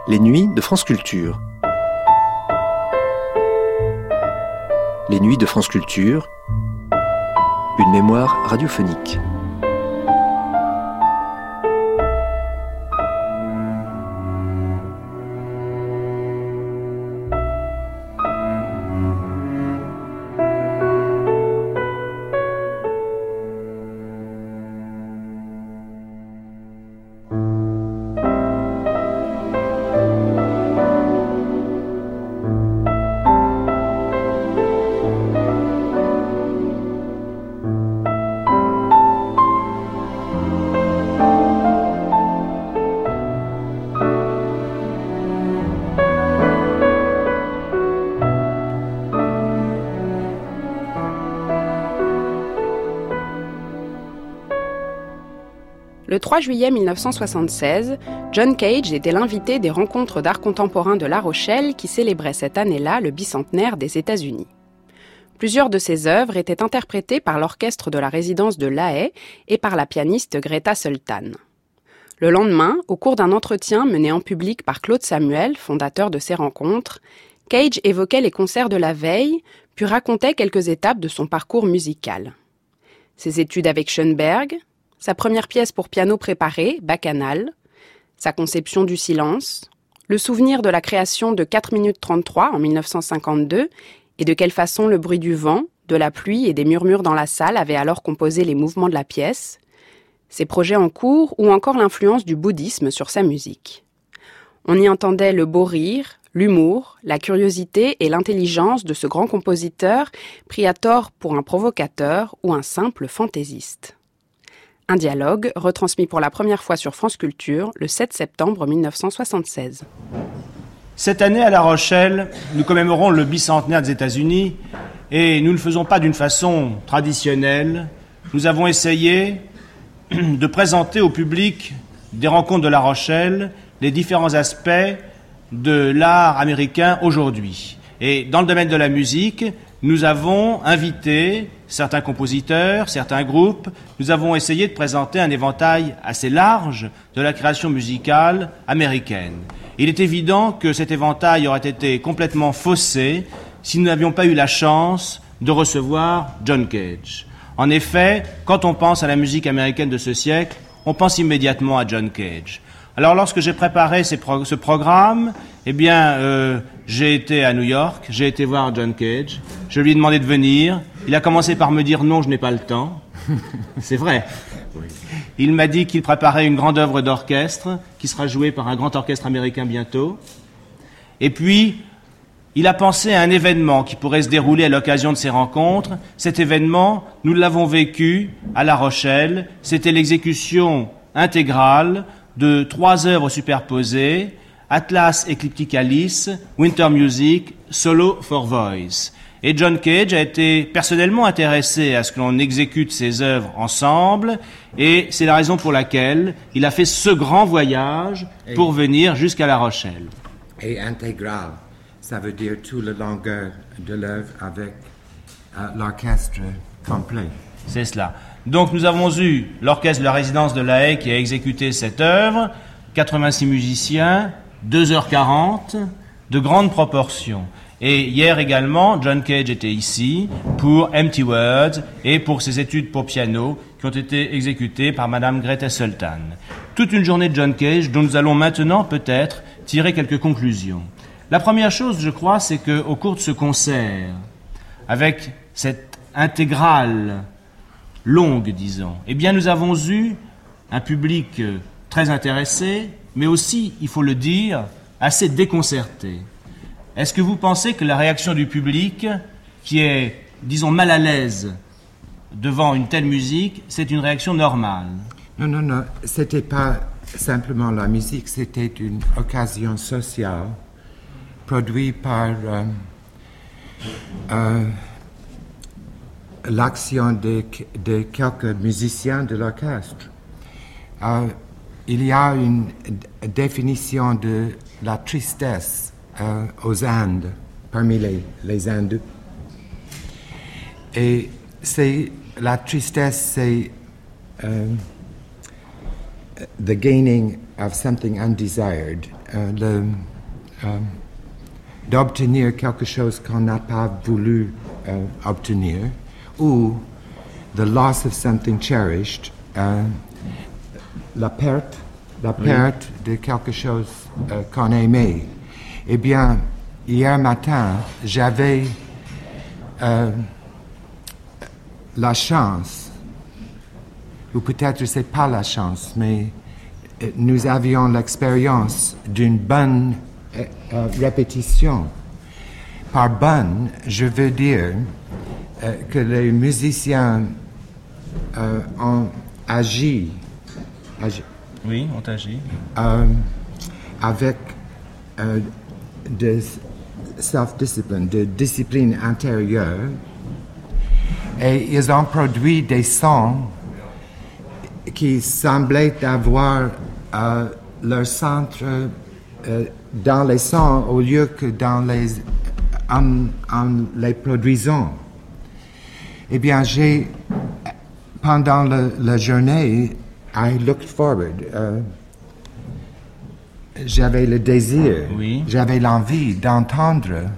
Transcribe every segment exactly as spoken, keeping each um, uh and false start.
Les nuits de France Culture. Les nuits de France Culture, une mémoire radiophonique. Le trois juillet mille neuf cent soixante-seize, John Cage était l'invité des rencontres d'art contemporain de La Rochelle qui célébraient cette année-là le bicentenaire des États-Unis. Plusieurs de ses œuvres étaient interprétées par l'orchestre de la résidence de La Haye et par la pianiste Greta Sultan. Le lendemain, au cours d'un entretien mené en public par Claude Samuel, fondateur de ces rencontres, Cage évoquait les concerts de la veille, puis racontait quelques étapes de son parcours musical. Ses études avec Schoenberg, sa première pièce pour piano préparé, Bacchanal, sa conception du silence, le souvenir de la création de quatre minutes trente-trois en mille neuf cent cinquante-deux et de quelle façon le bruit du vent, de la pluie et des murmures dans la salle avait alors composé les mouvements de la pièce, ses projets en cours ou encore l'influence du bouddhisme sur sa musique. On y entendait le beau rire, l'humour, la curiosité et l'intelligence de ce grand compositeur pris à tort pour un provocateur ou un simple fantaisiste. Un dialogue retransmis pour la première fois sur France Culture le sept septembre mille neuf cent soixante-seize. Cette année à La Rochelle, nous commémorons le bicentenaire des États-Unis et nous ne le faisons pas d'une façon traditionnelle. Nous avons essayé de présenter au public des rencontres de La Rochelle les différents aspects de l'art américain aujourd'hui. Et dans le domaine de la musique, nous avons invité certains compositeurs, certains groupes. Nous avons essayé de présenter un éventail assez large de la création musicale américaine. Il est évident que cet éventail aurait été complètement faussé si nous n'avions pas eu la chance de recevoir John Cage. En effet, quand on pense à la musique américaine de ce siècle, on pense immédiatement à John Cage. Alors lorsque j'ai préparé ces pro- ce programme, eh bien, euh, j'ai été à New York, j'ai été voir John Cage, je lui ai demandé de venir, il a commencé par me dire non, je n'ai pas le temps, c'est vrai. Il m'a dit qu'il préparait une grande œuvre d'orchestre, qui sera jouée par un grand orchestre américain bientôt, et puis il a pensé à un événement qui pourrait se dérouler à l'occasion de ces rencontres. Cet événement, nous l'avons vécu à La Rochelle, c'était l'exécution intégrale de trois œuvres superposées, Atlas Eclipticalis, Winter Music, Solo for Voice. Et John Cage a été personnellement intéressé à ce que l'on exécute ces œuvres ensemble, et c'est la raison pour laquelle il a fait ce grand voyage pour et, venir jusqu'à La Rochelle. Et intégral, ça veut dire toute la longueur de l'œuvre avec euh, l'orchestre complet. C'est cela. Donc nous avons eu l'orchestre de la résidence de La Haye qui a exécuté cette œuvre, quatre-vingt-six musiciens, deux heures quarante, de grandes proportions. Et hier également, John Cage était ici pour Empty Words et pour ses études pour piano qui ont été exécutées par Madame Greta Sultan. Toute une journée de John Cage dont nous allons maintenant peut-être tirer quelques conclusions. La première chose, je crois, c'est qu'au cours de ce concert, avec cette intégrale longue, disons, eh bien, nous avons eu un public très intéressé, mais aussi, il faut le dire, assez déconcerté. Est-ce que vous pensez que la réaction du public, qui est, disons, mal à l'aise devant une telle musique, c'est une réaction normale? Non, non, non, c'était pas simplement la musique, c'était une occasion sociale produite par euh, euh, l'action de, de quelques musiciens de l'orchestre. Euh, il y a une d- définition de la tristesse euh, aux Indes, parmi les, les Indes. Et c'est, la tristesse, c'est uh, the gaining of something undesired. euh, le, euh, d'obtenir quelque chose qu'on n'a pas voulu euh, obtenir, ou the loss of something cherished, euh, la perte, la perte oui. de quelque chose euh, qu'on aimait. Eh bien, hier matin, j'avais euh, la chance, ou peut-être c'est pas la chance, mais euh, nous avions l'expérience d'une bonne euh, euh, répétition. Par bonne, je veux dire euh, que les musiciens euh, ont agi, agi oui, ont agi euh, avec euh, de self-discipline, de discipline intérieure, et ils ont produit des sons qui semblaient avoir euh, leur centre euh, dans les sons au lieu que dans les en, en les produisant. Eh bien, j'ai pendant le, la journée, I looked forward. Uh, j'avais le désir, oui. j'avais l'envie d'entendre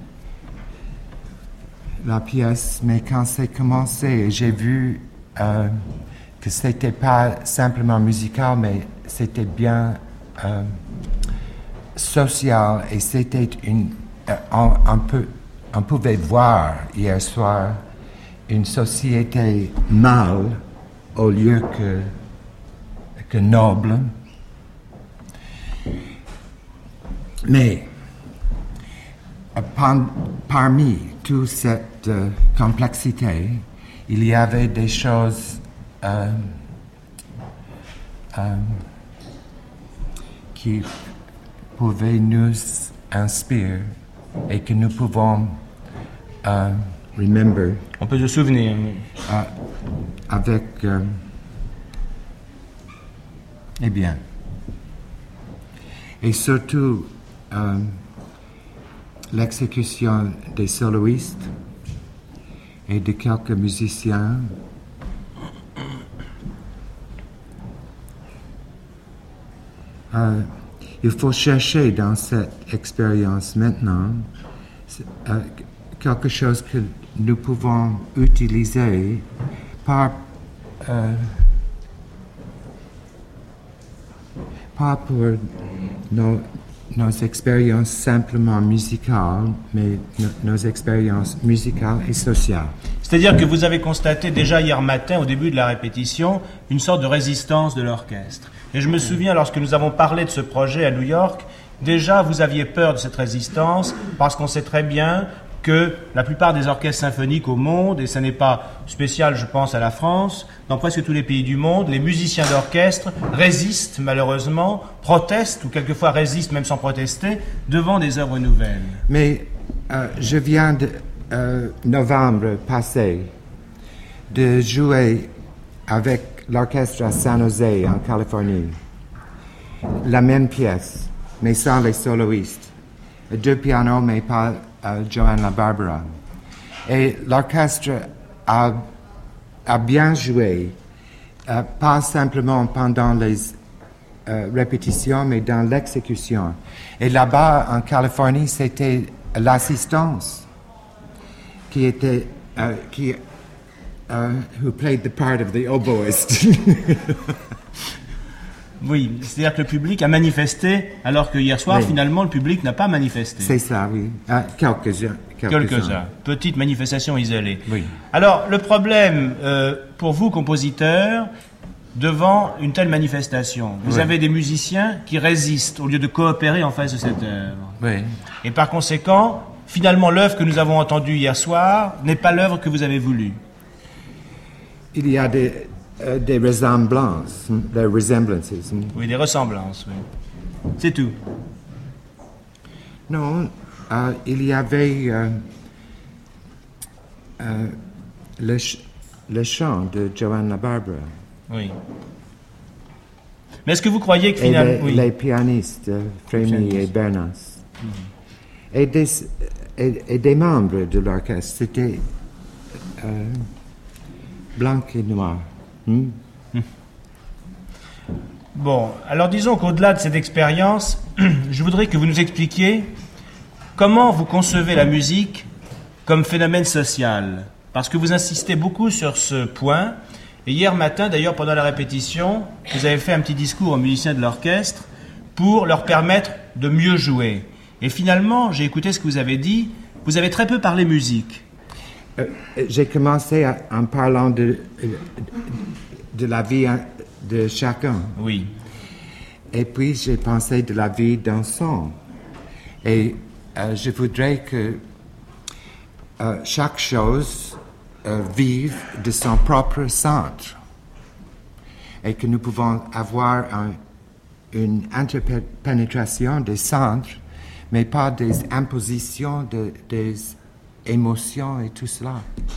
la pièce, mais quand c'est commencé, j'ai vu euh, que c'était pas simplement musical, mais c'était bien euh, social, et c'était une, euh, on, on, peut, on pouvait voir hier soir une société mâle au lieu que, que noble. Mais parmi toute cette euh, complexité, il y avait des choses euh, euh, qui pouvaient nous inspirer et que nous pouvons euh, remember. On peut se souvenir. Euh, avec, euh, eh bien, et surtout euh, l'exécution des soloistes et de quelques musiciens. Euh, il faut chercher dans cette expérience maintenant euh, quelque chose que nous pouvons utiliser par, euh, pas pour nos, nos expériences simplement musicales, mais no, nos expériences musicales et sociales. C'est-à-dire que vous avez constaté déjà hier matin, au début de la répétition, une sorte de résistance de l'orchestre. Et je me souviens, lorsque nous avons parlé de ce projet à New York, déjà vous aviez peur de cette résistance, parce qu'on sait très bien que la plupart des orchestres symphoniques au monde, et ce n'est pas spécial, je pense, à la France, dans presque tous les pays du monde, les musiciens d'orchestre résistent malheureusement, protestent, ou quelquefois résistent même sans protester, devant des œuvres nouvelles. Mais euh, je viens de euh, novembre passé de jouer avec l'orchestre à San Jose en Californie, la même pièce, mais sans les soloistes, deux pianos, mais pas Uh, Johann LaBarbera. Et l'orchestre a, a bien joué, uh, pas simplement pendant les uh, répétitions, mais dans l'exécution. Et là-bas, en Californie, c'était l'assistance qui était, uh, qui, uh, who played the part of the oboist. Oui, c'est-à-dire que le public a manifesté, alors que hier soir, oui. Finalement, le public n'a pas manifesté. C'est ça, oui. Ah, quelques-uns. Quelques-uns. Quelques-uns. Petite manifestation isolée. Oui. Alors, le problème, euh, pour vous, compositeurs, devant une telle manifestation, vous oui. avez des musiciens qui résistent, au lieu de coopérer en face de cette œuvre. Oui. Et par conséquent, finalement, l'œuvre que nous avons entendue hier soir n'est pas l'œuvre que vous avez voulu. Il y a des... Euh, des ressemblances, des resemblances. Oui, des ressemblances, oui. C'est tout. Non, euh, il y avait euh, euh, le, ch- le chant de Johann LaBarbera. Oui. Mais est-ce que vous croyez que finalement... Et les, oui. les pianistes, euh, Frémy et Bernas. Mm-hmm. Et, des, et, et des membres de l'orchestre, c'était euh, blanc et noir. Hmm? Bon, alors disons qu'au-delà de cette expérience, je voudrais que vous nous expliquiez comment vous concevez la musique comme phénomène social. Parce que vous insistez beaucoup sur ce point. Et hier matin, d'ailleurs, pendant la répétition, vous avez fait un petit discours aux musiciens de l'orchestre pour leur permettre de mieux jouer. Et finalement, j'ai écouté ce que vous avez dit, vous avez très peu parlé musique. Euh, j'ai commencé à, en parlant de, de la vie de chacun. Oui. Et puis j'ai pensé de la vie d'un son. Et euh, je voudrais que euh, chaque chose euh, vive de son propre centre. Et que nous pouvons avoir un, une interpénétration des centres, mais pas des impositions de, des émotions et tout cela.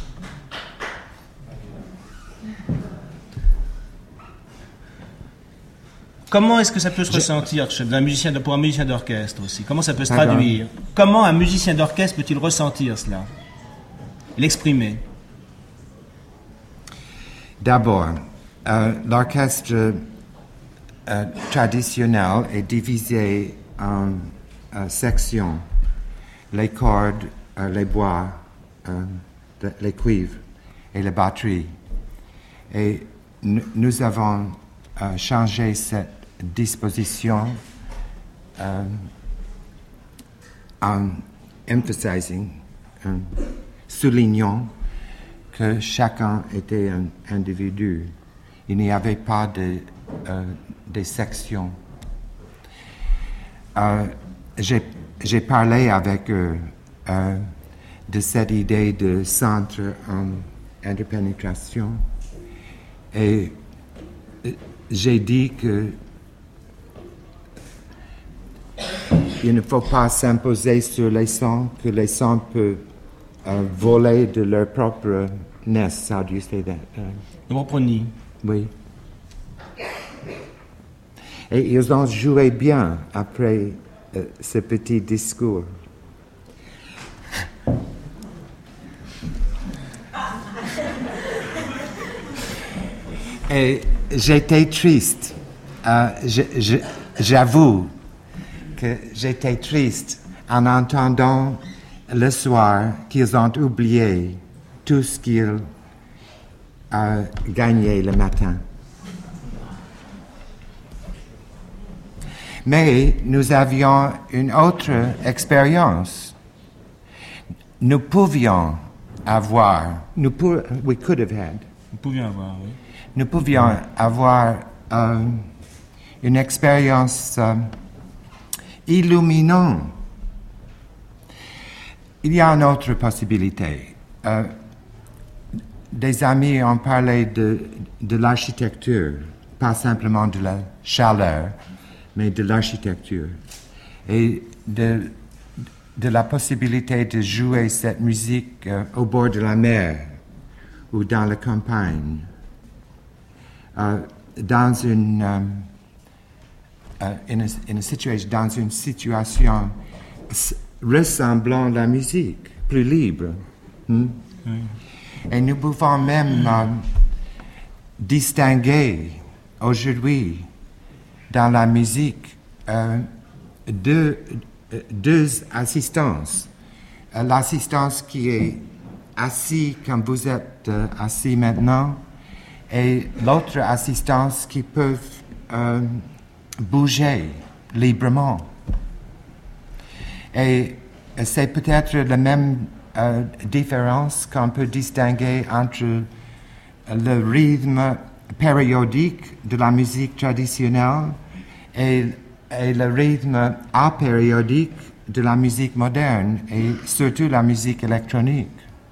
Comment est-ce que ça peut se ressentir d'un musicien de, pour un musicien d'orchestre aussi? Comment ça peut se Pardon. traduire? Comment un musicien d'orchestre peut-il ressentir cela? L'exprimer? D'abord, euh, l'orchestre euh, traditionnel est divisé en euh, sections. Les cordes, euh, les bois, euh, les cuivres et les batteries. Et n- nous avons euh, changé cette disposition euh, en emphasizing, en soulignant que chacun était un individu. Il n'y avait pas de, euh, de sections. Euh, j'ai, j'ai parlé avec eux euh, de cette idée de centre en interpénétration et j'ai dit que il ne faut pas s'imposer sur les sons, que les sons peuvent euh, voler de leur propre nest. How do you say that? Uh, De mon nid. oui. Et ils ont joué bien après euh, ce petit discours. Et j'étais triste. Euh, je, je, j'avoue que j'étais triste en entendant le soir qu'ils ont oublié tout ce qu'ils ont gagné le matin. Mais nous avions une autre expérience. Nous pouvions avoir, nous pour, we could have had, Nous pouvions avoir, oui. nous pouvions avoir euh, une expérience euh, illuminante. Il y a une autre possibilité. Euh, des amis ont parlé de, de l'architecture, pas simplement de la chaleur, mais de l'architecture. Et de, de la possibilité de jouer cette musique euh, au bord de la mer ou dans la campagne. Uh, dans une, um, uh, in a, in a situation, dans une situation s- ressemblant à la musique, plus libre. Hmm? Oui. Et nous pouvons même um, distinguer aujourd'hui dans la musique euh, deux, deux assistances. Euh, l'assistance qui est assise comme vous êtes euh, assis maintenant, et l'autre assistance qui peut euh, bouger librement. Et c'est peut-être la même euh, différence qu'on peut distinguer entre le rythme périodique de la musique traditionnelle et, et le rythme apériodique de la musique moderne et surtout la musique électronique.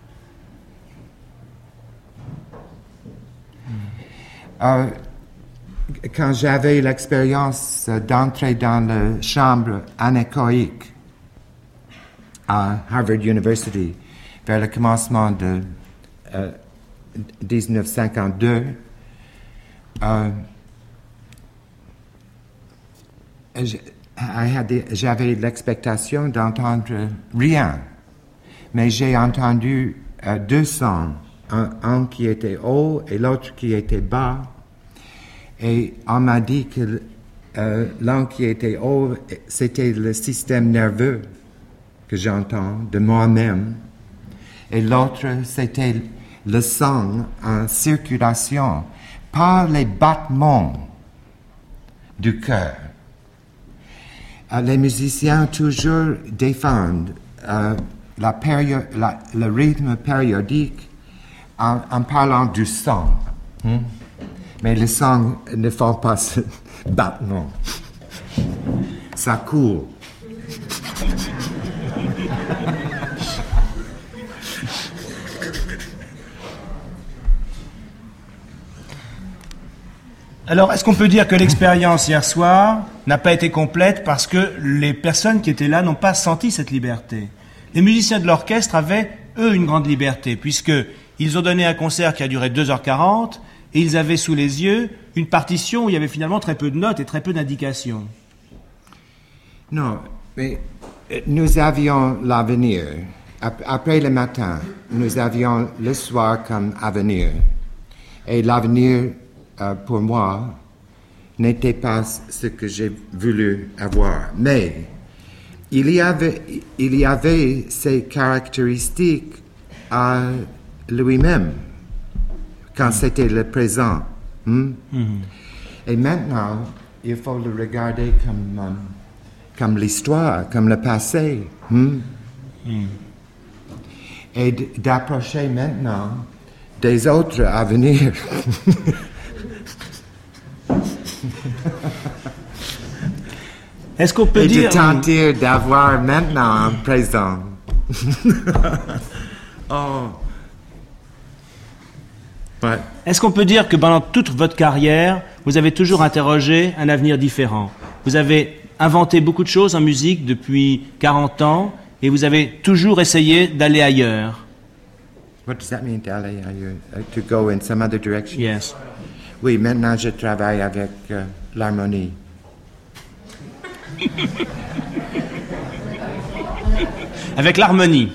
Euh, quand j'avais l'expérience d'entrer dans la chambre anéchoïque à Harvard University vers le commencement de euh, dix-neuf cent cinquante-deux, euh, j'avais l'expectation d'entendre rien, mais j'ai entendu euh, deux sons. Un, un qui était haut et l'autre qui était bas. Et on m'a dit que euh, l'un qui était haut, c'était le système nerveux que j'entends de moi-même. Et l'autre, c'était le sang en circulation par les battements du cœur. Euh, les musiciens toujours défendent euh, la pério- la, le rythme périodique en, en parlant du sang. Hmm? Mais le sang ne fait pas ce battement. Ça coule. Alors, est-ce qu'on peut dire que l'expérience hier soir n'a pas été complète parce que les personnes qui étaient là n'ont pas senti cette liberté? Les musiciens de l'orchestre avaient, eux, une grande liberté, puisqu'ils ont donné un concert qui a duré deux heures quarante, et ils avaient sous les yeux une partition où il y avait finalement très peu de notes et très peu d'indications. Non, mais nous avions l'avenir. Après le matin, nous avions le soir comme avenir. Et l'avenir, euh, pour moi, n'était pas ce que j'ai voulu avoir. Mais il y avait, il y avait ces caractéristiques à lui-même, quand c'était le présent. Hmm? Mm-hmm. Et maintenant, il faut le regarder comme, um, comme l'histoire, comme le passé. Hmm? Mm. Et d- d'approcher maintenant des autres à venir. Est-ce qu'on peut Et dire... de tenter d'avoir maintenant un présent. Oh. Ouais. Est-ce qu'on peut dire que pendant toute votre carrière, vous avez toujours interrogé un avenir différent? Vous avez inventé beaucoup de choses en musique depuis quarante ans et vous avez toujours essayé d'aller ailleurs. What does that mean, d'aller ailleurs? Uh, to go in some other direction? Yes. Oui, maintenant je travaille avec uh, l'harmonie. Avec l'harmonie.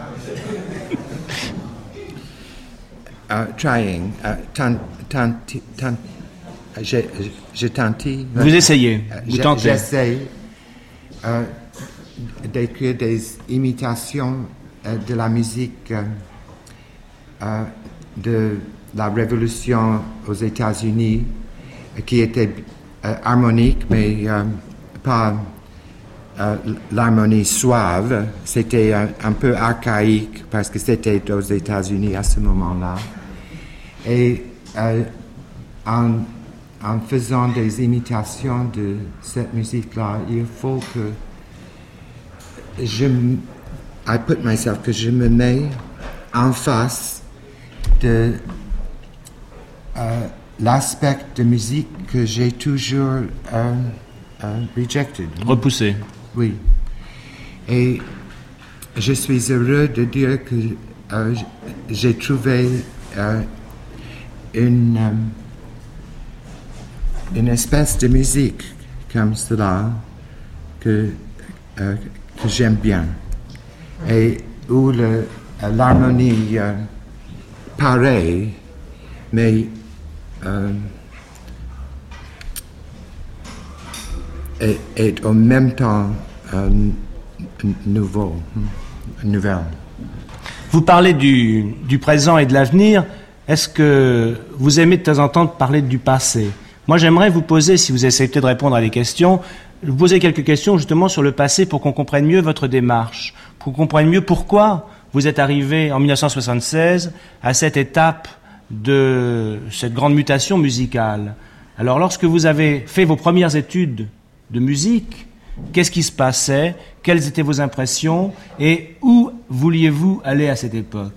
Uh, trying, uh, tant, tant, tant, je, je tente. Vous essayez, vous je, tentez. J'essaie uh, d'écrire des imitations uh, de la musique uh, uh, de la Révolution aux États-Unis, uh, qui était uh, harmonique, mais uh, pas uh, l'harmonie suave. C'était un, un peu archaïque parce que c'était aux États-Unis à ce moment-là. Et euh, en, en faisant des imitations de cette musique-là, il faut que je, I put myself, que je me mets en face de euh, l'aspect de musique que j'ai toujours euh, euh, rejected. Repoussé. Oui. Et je suis heureux de dire que euh, j'ai trouvé euh, une, euh, une espèce de musique comme cela que, euh, que j'aime bien. Et où le, l'harmonie euh, pareille, mais euh, est, est en même temps euh, nouveau, nouvelle. Vous parlez du, du présent et de l'avenir. Est-ce que vous aimez de temps en temps parler du passé? Moi, j'aimerais vous poser, si vous acceptez de répondre à des questions, vous poser quelques questions justement sur le passé pour qu'on comprenne mieux votre démarche, pour qu'on comprenne mieux pourquoi vous êtes arrivé en dix-neuf cent soixante-seize à cette étape de cette grande mutation musicale. Alors, lorsque vous avez fait vos premières études de musique, qu'est-ce qui se passait? Quelles étaient vos impressions? Et où vouliez-vous aller à cette époque?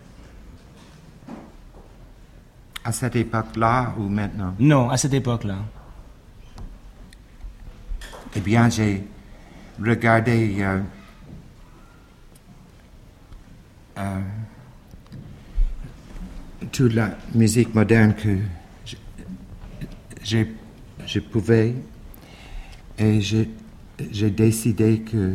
À cette époque-là ou maintenant? Non, à cette époque-là. Eh bien, j'ai regardé euh, euh, toute la musique moderne que je, je pouvais et j'ai, j'ai décidé que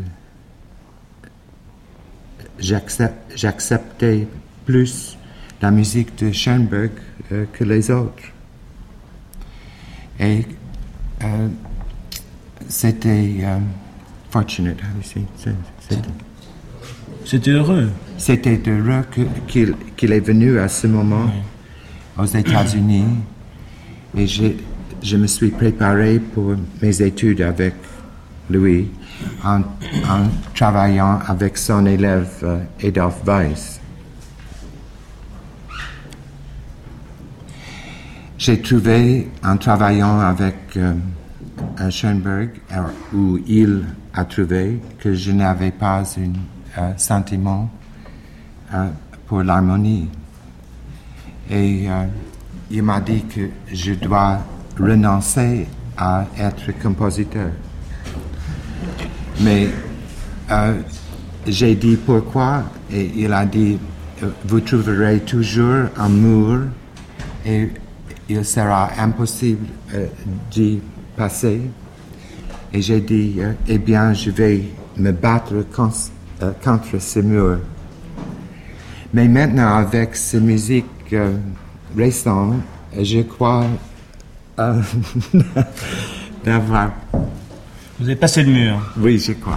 j'accept, j'acceptais plus la musique de Schoenberg euh, que les autres. Et euh, c'était euh, fortunate, how do you say? C'est- c'est- C'était heureux. C'était heureux que- qu'il, qu'il est venu à ce moment aux États-Unis et j'ai- je me suis préparé pour mes études avec lui en, en travaillant avec son élève euh, Adolf Weiss. J'ai trouvé en travaillant avec euh, à Schoenberg, euh, où il a trouvé que je n'avais pas un euh, sentiment euh, pour l'harmonie. Et euh, il m'a dit que je dois renoncer à être compositeur. Mais euh, j'ai dit pourquoi, et il a dit, euh, vous trouverez toujours un mur et il sera impossible euh, d'y passer. Et j'ai dit, euh, eh bien, je vais me battre cons- euh, contre ce mur. Mais maintenant, avec cette musique euh, récente, je crois euh, d'avoir... Vous avez passé le mur. Oui, je crois.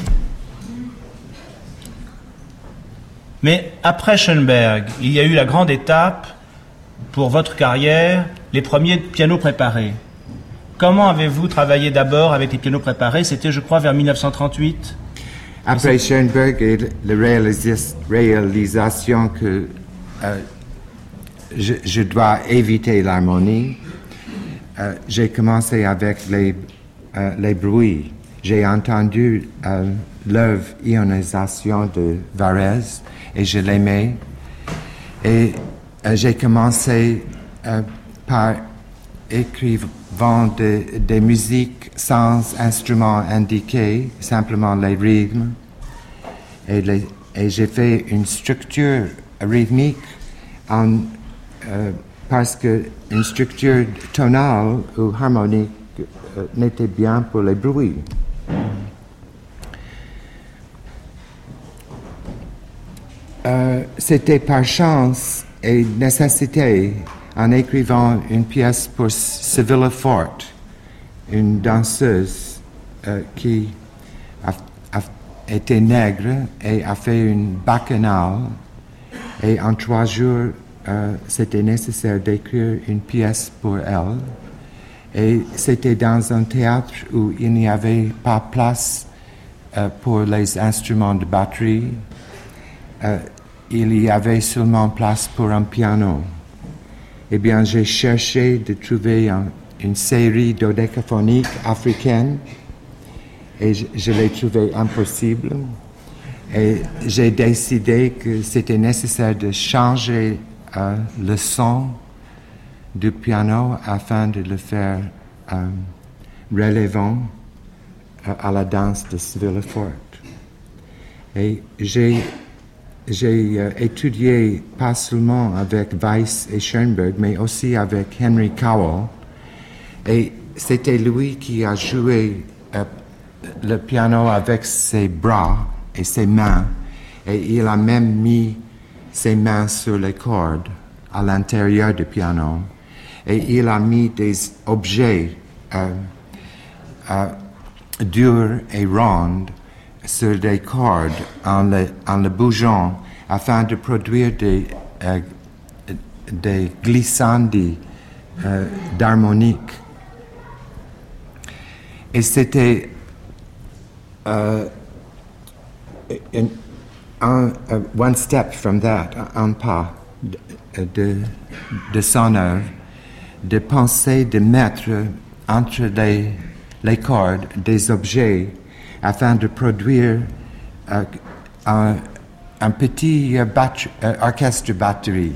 Mais après Schoenberg, il y a eu la grande étape pour votre carrière, les premiers pianos préparés. Comment avez-vous travaillé d'abord avec les pianos préparés? C'était, je crois, vers mille neuf cent trente-huit. Après Schoenberg et la réalisa- réalisation que euh, je, je dois éviter l'harmonie, euh, j'ai commencé avec les, euh, les bruits. J'ai entendu euh, l'œuvre Ionisation de Varese et je l'aimais. Et euh, j'ai commencé euh, par écrivant de- des musiques sans instruments indiqués, simplement les rythmes. Et, les- et j'ai fait une structure rythmique en, euh, parce qu'une structure tonale ou harmonique euh, n'était bien pour les bruits. Euh, c'était par chance et nécessité en écrivant une pièce pour Sibylla Forte, une danseuse euh, qui a, a été nègre et a fait une bacchanale. Et en trois jours, euh, c'était nécessaire d'écrire une pièce pour elle. Et c'était dans un théâtre où il n'y avait pas place euh, pour les instruments de batterie. Euh, il y avait seulement place pour un piano. Eh bien, j'ai cherché de trouver un, une série dodécaphonique africaine et je, je l'ai trouvé impossible. Et j'ai décidé que c'était nécessaire de changer euh, le son du piano afin de le faire euh, relevant euh, à la danse de Sibylla Forte. Et j'ai J'ai euh, étudié pas seulement avec Weiss et Schoenberg, mais aussi avec Henry Cowell. Et c'était lui qui a joué euh, le piano avec ses bras et ses mains. Et il a même mis ses mains sur les cordes à l'intérieur du piano. Et il a mis des objets euh, euh, durs et ronds sur des cordes en le, en le bougeant afin de produire des, euh, des glissandi euh, d'harmonique. Et c'était euh, un, un, one step from that, un pas de, de, de son œuvre, de penser de mettre entre les, les cordes des objets afin de produire euh, un, un petit euh, batterie, euh, orchestre batterie.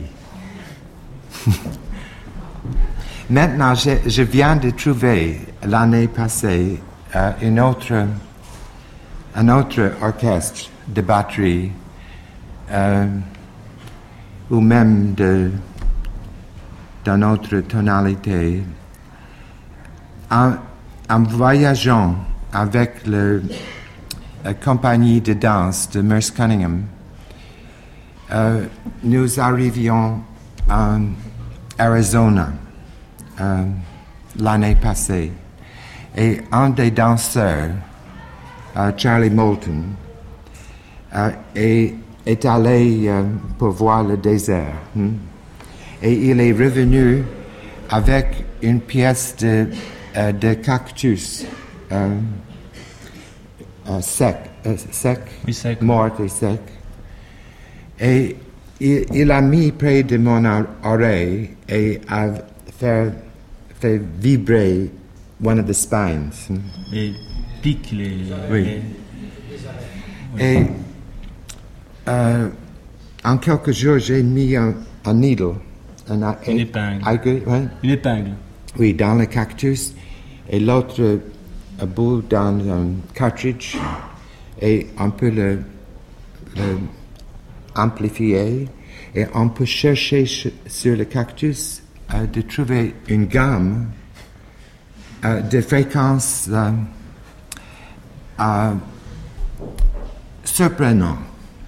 Maintenant, je, je viens de trouver l'année passée euh, une autre, un autre orchestre de batterie euh, ou même de, d'une autre tonalité. En, en voyageant avec le, la compagnie de danse de Merce Cunningham, euh, nous arrivions en Arizona. Euh, l'année passée. Et un des danseurs, uh, Charlie Moulton, uh, est, est allé uh, pour voir le désert. Hmm? Et il est revenu avec une pièce de, uh, de cactus uh, uh, sec, uh, sec, oui, sec, mort et sec. Et il, il a mis près de mon oreille et a fait, fait vibrer one of the spines. Et pique les... Oui. les... Et euh, en quelques jours, j'ai mis un, un needle. Un, un, une épingle. Un, ouais. Une épingle. Oui, dans le cactus. Et l'autre un bout dans un cartridge. Et on peut le, le amplifier. Et on peut chercher sur le cactus euh, de trouver une gamme euh, de fréquences euh, euh, surprenantes.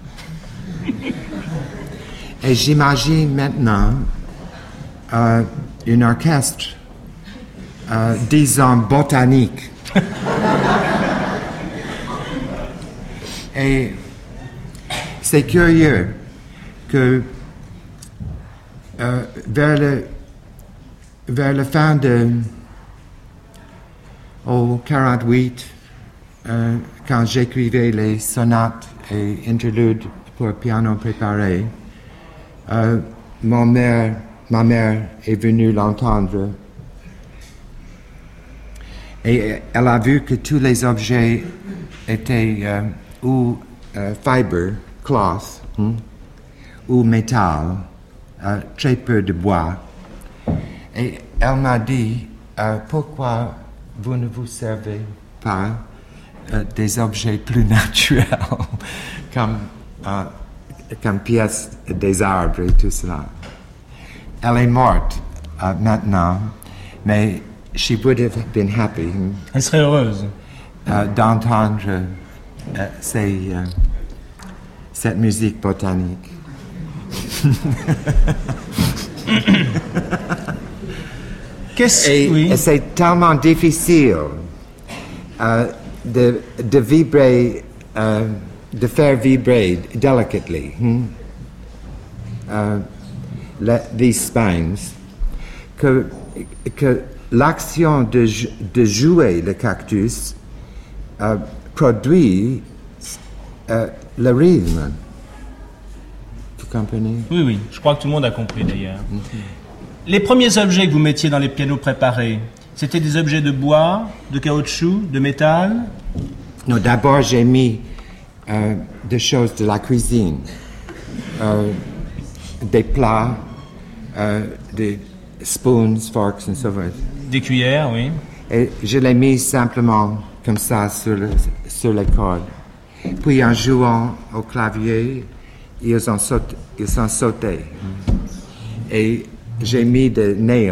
Et j'imagine maintenant euh, un orchestre, euh, disons botanique. Et c'est curieux que euh, vers, le, vers la fin de oh, quarante-huit, euh, quand j'écrivais les sonates et interludes pour piano préparé, euh, mon mère, ma mère est venue l'entendre et elle a vu que tous les objets étaient euh, ou euh, fibre, cloth, hmm, ou métal, euh, très peu de bois. Et elle m'a dit, euh, pourquoi vous ne vous servez pas euh, des objets plus naturels, comme, euh, comme pièces des arbres et tout cela. Elle est morte euh, maintenant, mais she would have been happy. Elle serait heureuse euh, d'entendre euh, ces, euh, cette musique botanique. Qu'est-ce et, oui. et c'est tellement difficile euh, de, de vibrer, euh, de faire vibrer delicately hmm? uh, le, these spines, que, que l'action de, de jouer le cactus euh, produit euh, le rythme. Vous comprenez? Oui, oui, je crois que tout le monde a compris d'ailleurs. Les premiers objets que vous mettiez dans les pianos préparés, c'était des objets de bois, de caoutchouc, de métal? Non, d'abord j'ai mis euh, des choses de la cuisine, euh, des plats, euh, des spoons, forks and so forth. Des cuillères, oui. Et je les mis simplement comme ça sur, le, sur les cordes. Puis en jouant au clavier, ils ont sauté. Ils ont sauté. Et j'ai mis des nails.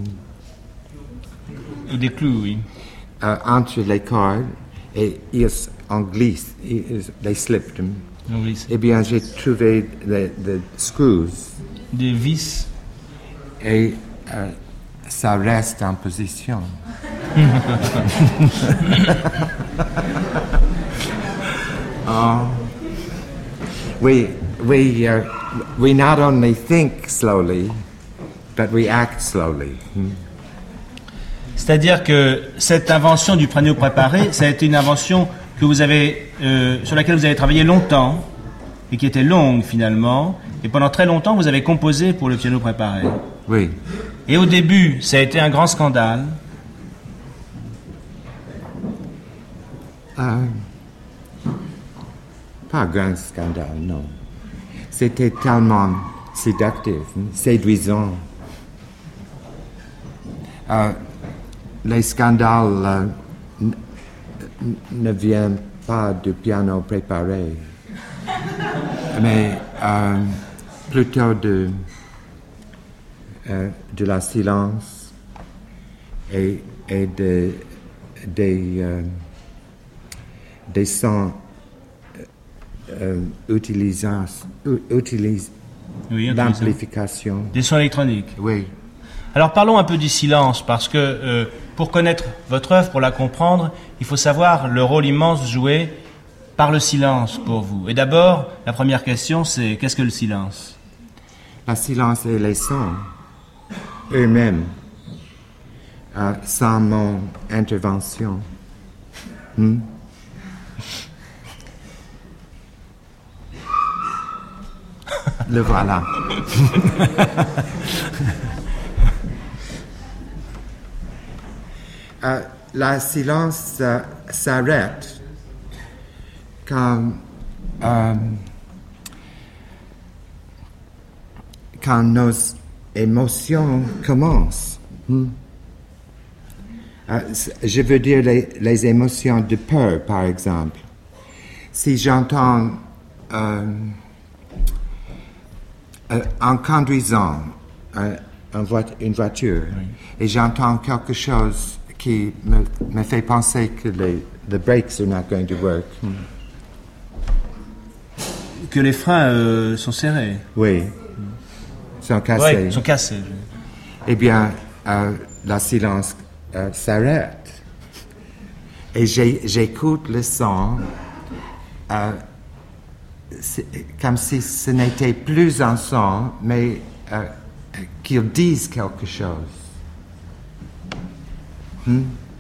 Ou des clous, oui. Euh, entre les cordes et ils en glissent, ils, they slipped them. Eh bien, j'ai trouvé des screws. Des vis. Et euh, ça reste en position. oh. We, we, uh, we not only think slowly, but we act slowly. Hmm. C'est-à-dire que cette invention du piano préparé, ça a été une invention que vous avez, euh, sur laquelle vous avez travaillé longtemps et qui était longue finalement. Et pendant très longtemps, vous avez composé pour le piano préparé. Oui. Et au début, ça a été un grand scandale. Euh, pas un grand scandale, non. C'était tellement séductif, séduisant. Euh, les scandales euh, n- n- ne viennent pas du piano préparé, mais euh, plutôt de, euh, de la silence et, et de, des, euh, des sons euh, utilisant, utilis, Oui, l'amplification. des sons électroniques. Oui. Alors parlons un peu du silence, parce que euh, pour connaître votre œuvre, pour la comprendre, il faut savoir le rôle immense joué par le silence pour vous. Et d'abord, la première question, c'est qu'est-ce que le silence ? Le silence et les sons eux-mêmes, euh, sans mon intervention. Hmm? Le voilà. euh, le silence euh, s'arrête quand, euh, quand nos émotions commencent. Hmm? Euh, je veux dire les, les émotions de peur, par exemple. Si j'entends euh, euh, en conduisant euh, une, voit- une voiture oui. et j'entends quelque chose qui me, me fait penser que les the brakes are not going to work. Hmm. Que les freins euh, sont serrés. Oui. Hmm. Sont cassés. Oui, sont cassés. Eh bien, euh, le silence euh, s'arrête. Et j'ai, j'écoute le son euh, comme si ce n'était plus un son, mais euh, qu'ils disent quelque chose. Hmm?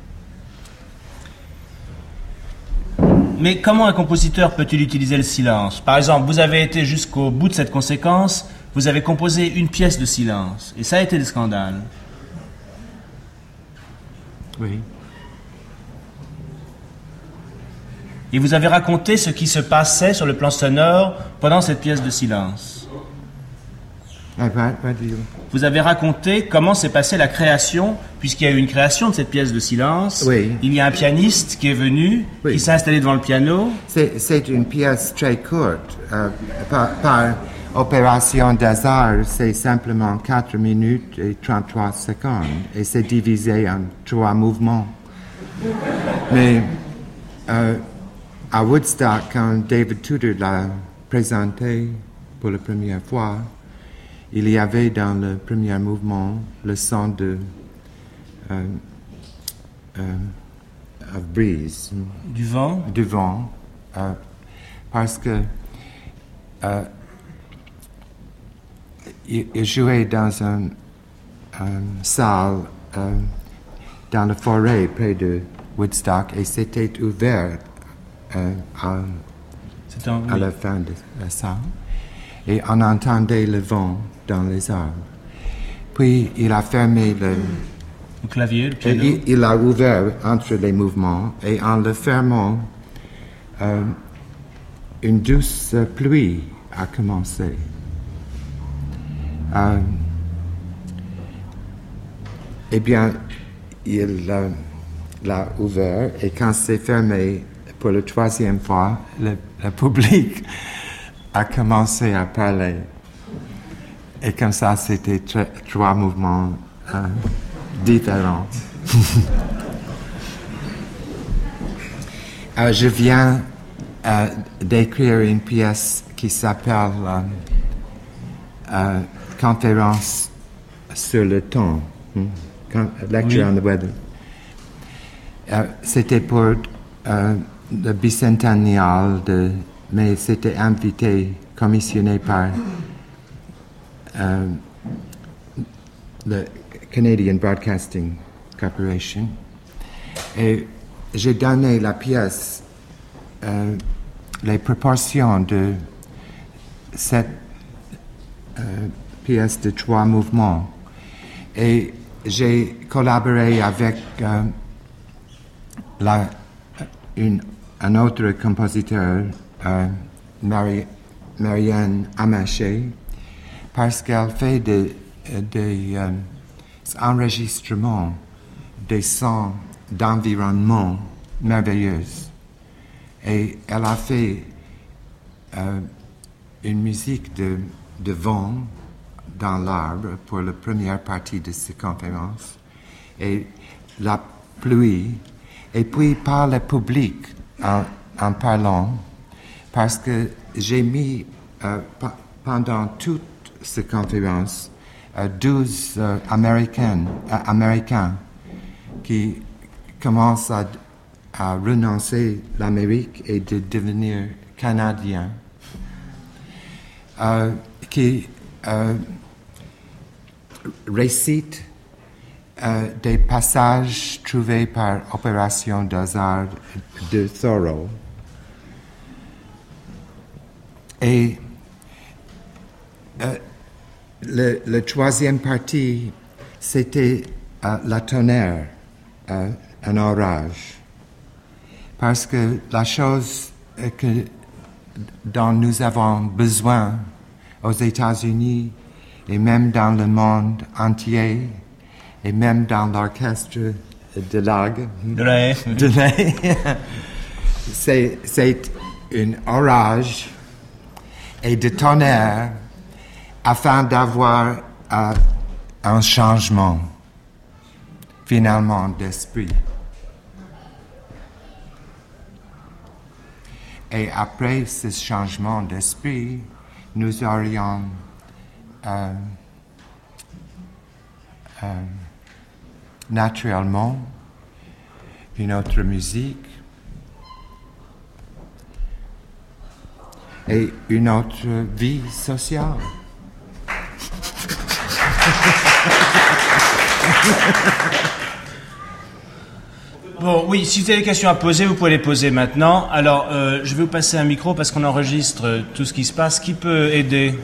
Mais comment un compositeur peut-il utiliser le silence ? Par exemple, vous avez été jusqu'au bout de cette conséquence, vous avez composé une pièce de silence, et ça a été le scandale. Oui. Et vous avez raconté ce qui se passait sur le plan sonore pendant cette pièce de silence. Ah, pas, pas du... Vous avez raconté comment s'est passée la création, puisqu'il y a eu une création de cette pièce de silence. Oui. Il y a un pianiste qui est venu, oui. qui s'est installé devant le piano. C'est, c'est une pièce très courte. Euh, par, par opération d'hasard, c'est simplement quatre minutes et trente-trois secondes. Et c'est divisé en trois mouvements. Mais euh, à Woodstock, quand David Tudor l'a présenté pour la première fois, il y avait dans le premier mouvement le son de euh, euh, of breeze, du vent, du vent, euh, parce que euh, il, il jouait dans une un salle euh, dans la forêt près de Woodstock et c'était ouvert euh, à, c'est un, à oui. la fin de la salle et on entendait le vent dans les arbres. Puis il a fermé le, le clavier, le piano. Il, il a ouvert entre les mouvements et en le fermant, euh, une douce pluie a commencé. Euh, eh bien, il euh, l'a ouvert et quand c'est fermé pour la troisième fois, le, le public a commencé à parler. Et comme ça, c'était tre- trois mouvements euh, différents. euh, je viens euh, d'écrire une pièce qui s'appelle euh, euh, Conférence sur le temps, hmm? Con- Lecture oui. on the Weather. Euh, c'était pour euh, le bicentennial, de, mais c'était invité, commissionné par Euh, le Canadian Broadcasting Corporation. Et j'ai donné la pièce, euh, les proportions de cette euh, pièce de trois mouvements. Et j'ai collaboré avec euh, la, une, un autre compositeur, euh, Mari, Marianne Amaché, parce qu'elle fait des, des euh, enregistrements des sons d'environnement merveilleux. Et elle a fait euh, une musique de, de vent dans l'arbre pour la première partie de cette conférence. Et la pluie, et puis par le public en, en parlant, parce que j'ai mis euh, pa- pendant toute cette conférence euh, douze euh, Américains, euh, Américains qui commencent à, à renoncer l'Amérique et de devenir Canadiens, euh, qui euh, récitent euh, des passages trouvés par opération d'hasard de Thoreau. Et euh, le, le troisième partie, c'était euh, la tonnerre, euh, un orage. Parce que la chose que, dont nous avons besoin aux États-Unis et même dans le monde entier, et même dans l'orchestre de l'Argue, De la F. de la- c'est, c'est un orage et de tonnerre afin d'avoir euh, un changement finalement d'esprit. Et après ce changement d'esprit, nous aurions euh, euh, naturellement une autre musique et une autre vie sociale. Bon, oui, si vous avez des questions à poser, vous pouvez les poser maintenant. Alors, euh, je vais vous passer un micro parce qu'on enregistre euh, tout ce qui se passe. Qui peut aider?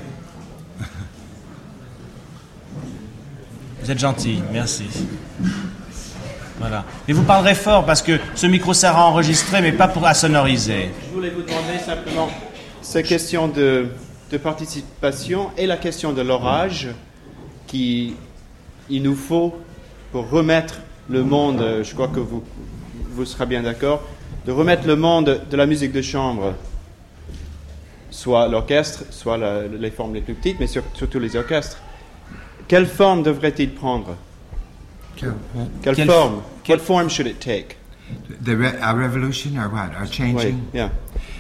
Vous êtes gentil, merci. Voilà. Et vous parlerez fort parce que ce micro sert à enregistrer, mais pas pour à sonoriser. Je voulais vous demander simplement cette question de, de participation et la question de l'orage qu'il nous faut pour remettre le monde, je crois que vous, vous serez bien d'accord, de remettre le monde de la musique de chambre, soit l'orchestre, soit la, les formes les plus petites, mais sur, surtout les orchestres. Quelle forme devrait-il prendre? Quelle, Quelle, Quelle- forme? quelle- What form should it take? the re- a revolution or what? Or Oui, changing? yeah.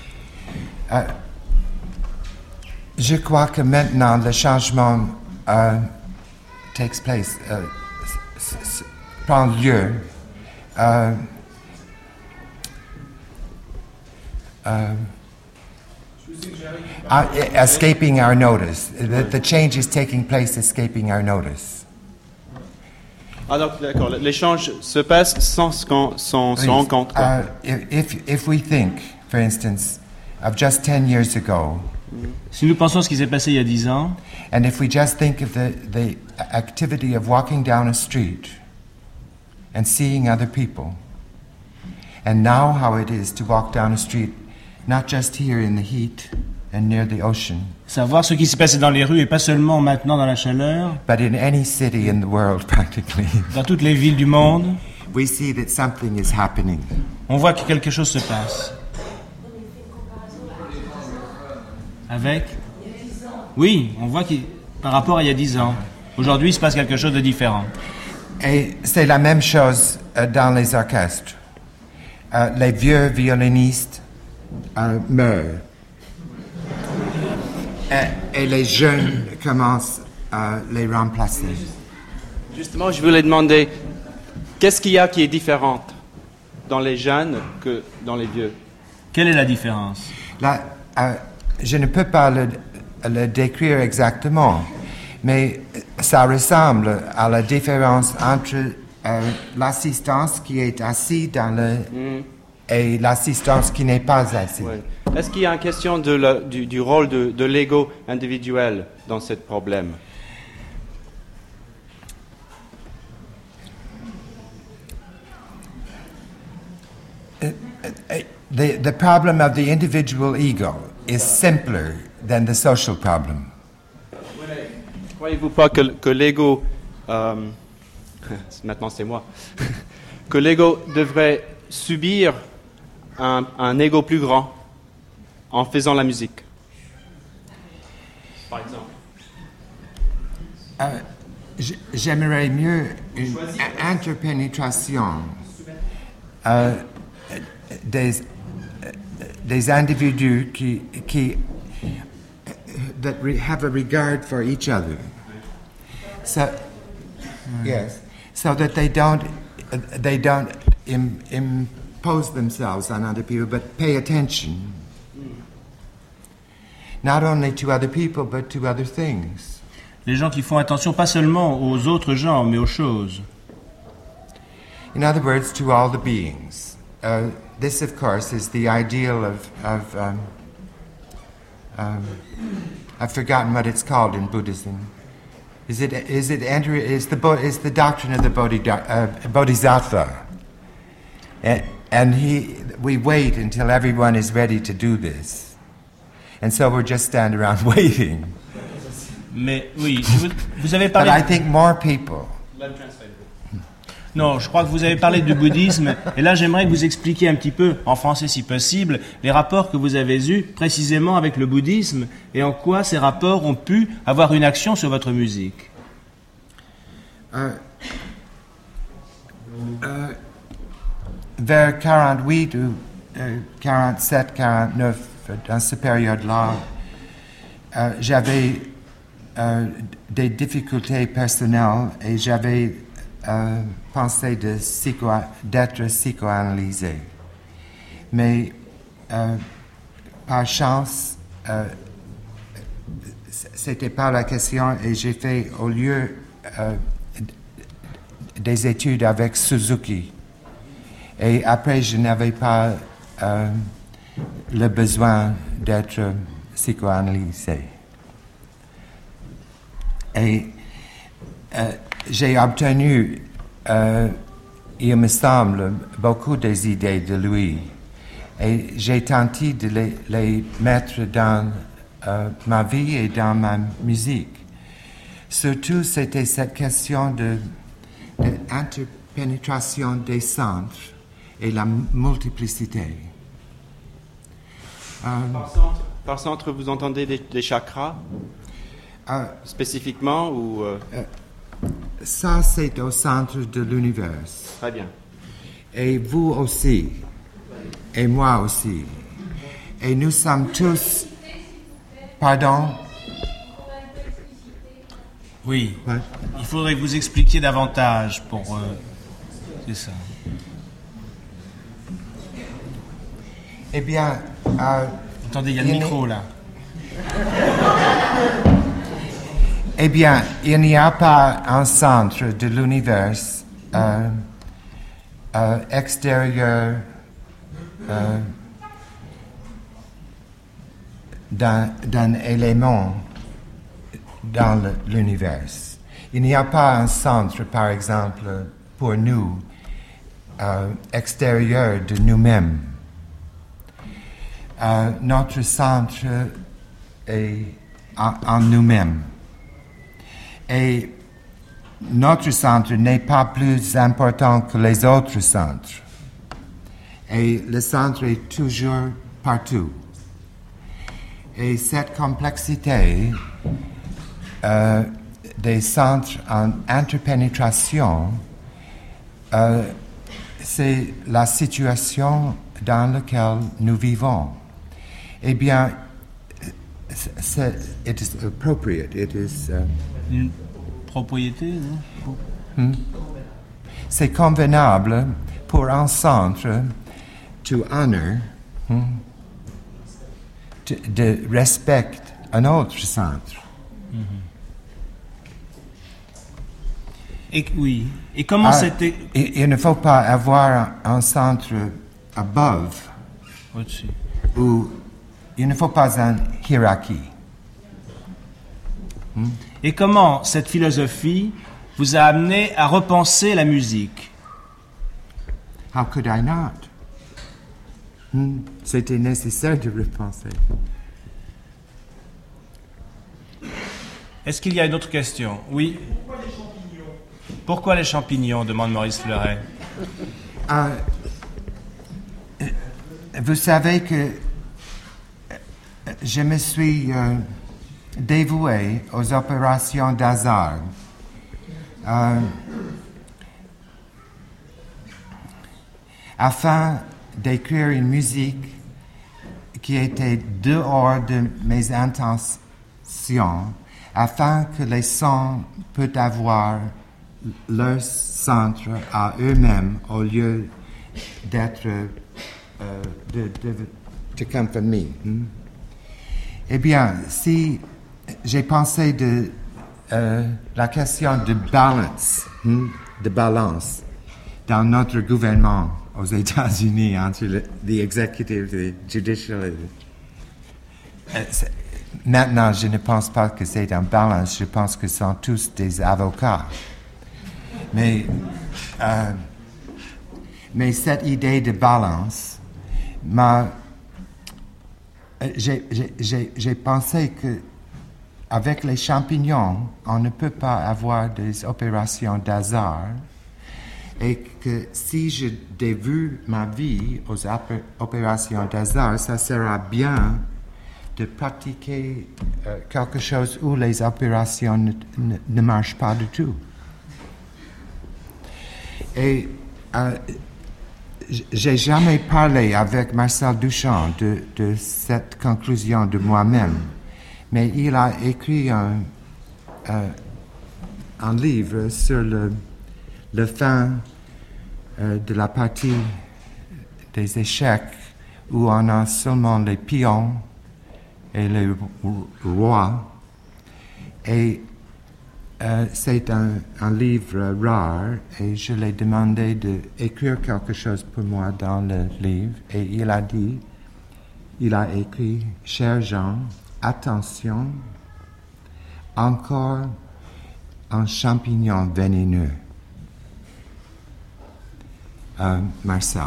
Je crois que maintenant le changement euh, takes place, euh, s- s- prend lieu. Euh, euh, uh, escaping our notice. The, the change is taking place, escaping our notice. Ah donc d'accord, l'échange se passe sans qu'on s'en s'en rende compte. quoi. Uh, if, if we think, for instance, of just ten years ago, Si nous pensons à ce qui s'est passé il y a dix ans, and if we just think of the, the activity of walking down a street and seeing other people, and now how it is to walk down a street, not just here in the heat and near the ocean, savoir ce qui s'est passé dans les rues et pas seulement maintenant dans la chaleur, but in any city in the world practically, dans toutes les villes du monde, we see that something is happening. on voit que quelque chose se passe. Avec? Oui, on voit que par rapport à il y a dix ans, aujourd'hui il se passe quelque chose de différent. Et c'est la même chose euh, dans les orchestres. Euh, les vieux violonistes euh, meurent. Et, et les jeunes commencent à les remplacer. Justement, je voulais demander, qu'est-ce qu'il y a qui est différent dans les jeunes que dans les vieux? Quelle est la différence? Là, euh, je ne peux pas le, le décrire exactement, mais ça ressemble à la différence entre euh, l'assistance qui est assis dans le et l'assistance qui n'est pas assise. Ouais. Est-ce qu'il y a une question de la- du, du rôle de, de l'ego individuel dans ce problème? The, the problem of the individual ego is simpler than the social problem. Croyez-vous pas que, que l'ego, euh, maintenant c'est moi, que l'ego devrait subir un, un ego plus grand en faisant la musique? Par exemple. J- J'aimerais mieux une a- interpénétration euh, des, des individus qui, qui that re- have a regard for each other. So, yes, so that they don't, uh, they don't im- impose themselves on other people, but pay attention, not only to other people, but to other things. Les gens qui font attention pas seulement aux autres gens, mais aux choses. In other words, to all the beings. Uh, this, of course, is the ideal of, of um, um, I've forgotten what it's called in Buddhism. Is it is it enter is the is the doctrine of the bodhi, uh, bodhisattva, and, and he we wait until everyone is ready to do this, and so we're just standing around waiting. Mais oui, vous, vous avez But parlé. I think more people. Non, je crois que vous avez parlé du bouddhisme, et là j'aimerais que vous expliquiez un petit peu, en français si possible, les rapports que vous avez eus précisément avec le bouddhisme, et en quoi ces rapports ont pu avoir une action sur votre musique. Uh, uh, vers quarante-huit ou uh, quarante-sept, quarante-neuf, dans cette période-là, uh, j'avais uh, des difficultés personnelles et j'avais uh, pensé de psycho- d'être psychoanalysé. Mais uh, par chance, uh, c'était pas la question et j'ai fait au lieu uh, des études avec Suzuki. Et après, je n'avais pas euh, le besoin d'être psychoanalysé. Et euh, j'ai obtenu, euh, il me semble, beaucoup des idées de lui. Et j'ai tenté de les, les mettre dans euh, ma vie et dans ma musique. Surtout, c'était cette question de l'interpénétration des centres et la multiplicité. Euh, Par centre, par centre, vous entendez des, des chakras euh, spécifiquement ou euh... Ça, c'est au centre de l'univers. Très bien. Et vous aussi. Et moi aussi. Et nous sommes tous... Pardon? Oui, Ouais. il faudrait que vous expliquiez davantage pour... Euh, c'est ça. Eh bien... Euh, Attendez, il y a le il micro là. Eh bien, il n'y a pas un centre de l'univers euh, euh, extérieur euh, d'un, d'un élément dans le, l'univers. Il n'y a pas un centre, par exemple, pour nous, euh, extérieur de nous-mêmes. Euh, notre centre est en, en nous-mêmes. Et notre centre n'est pas plus important que les autres centres. Et le centre est toujours partout. Et cette complexité euh, des centres en interpénétration, euh, c'est la situation dans laquelle nous vivons. Eh bien, c'est, it is appropriate, it is... Uh, Une propriété, non? Hmm? C'est convenable pour un centre to honor, hmm, to, de respect un autre centre. Mm-hmm. Et, oui. Et comment Ah, c'était... il, il ne faut pas avoir un, un centre above, Au-dessus. ou il ne faut pas une hiérarchie. Hmm? Et comment cette philosophie vous a amené à repenser la musique? How could I not? Hmm? C'était nécessaire de repenser. Est-ce qu'il y a une autre question? Oui. Pourquoi les champignons? Pourquoi les champignons? Demande Maurice Fleuret. Euh, vous savez que je me suis euh, dévoué aux opérations d'hasard. Euh, afin d'écrire une musique qui était dehors de mes intentions, afin que les sons puissent avoir leur centre à eux-mêmes au lieu d'être euh, de, de, to come from me. Hmm? Eh bien, si j'ai pensé de euh, la question de balance, hmm, de balance dans notre gouvernement aux États-Unis entre le the executive, the judicial. Euh, maintenant, je ne pense pas que c'est un balance. Je pense que ce sont tous des avocats. Mais, euh, mais cette idée de balance m'a. J'ai, j'ai, j'ai pensé que avec les champignons, on ne peut pas avoir des opérations d'hasard et que si je dévoue ma vie aux opé- opérations d'hasard, ça sera bien de pratiquer euh, quelque chose où les opérations ne, ne, ne marchent pas du tout. Et euh, j'ai jamais parlé avec Marcel Duchamp de, de cette conclusion de moi-même, mais il a écrit un, euh, un livre sur le, le fin euh, de la partie des échecs où on a seulement les pions et les rois. Et euh, c'est un, un livre rare et je lui ai demandé d'écrire quelque chose pour moi dans le livre et il a dit, il a écrit « Cher Jean, attention, encore un champignon vénéneux. » Euh, Marcel.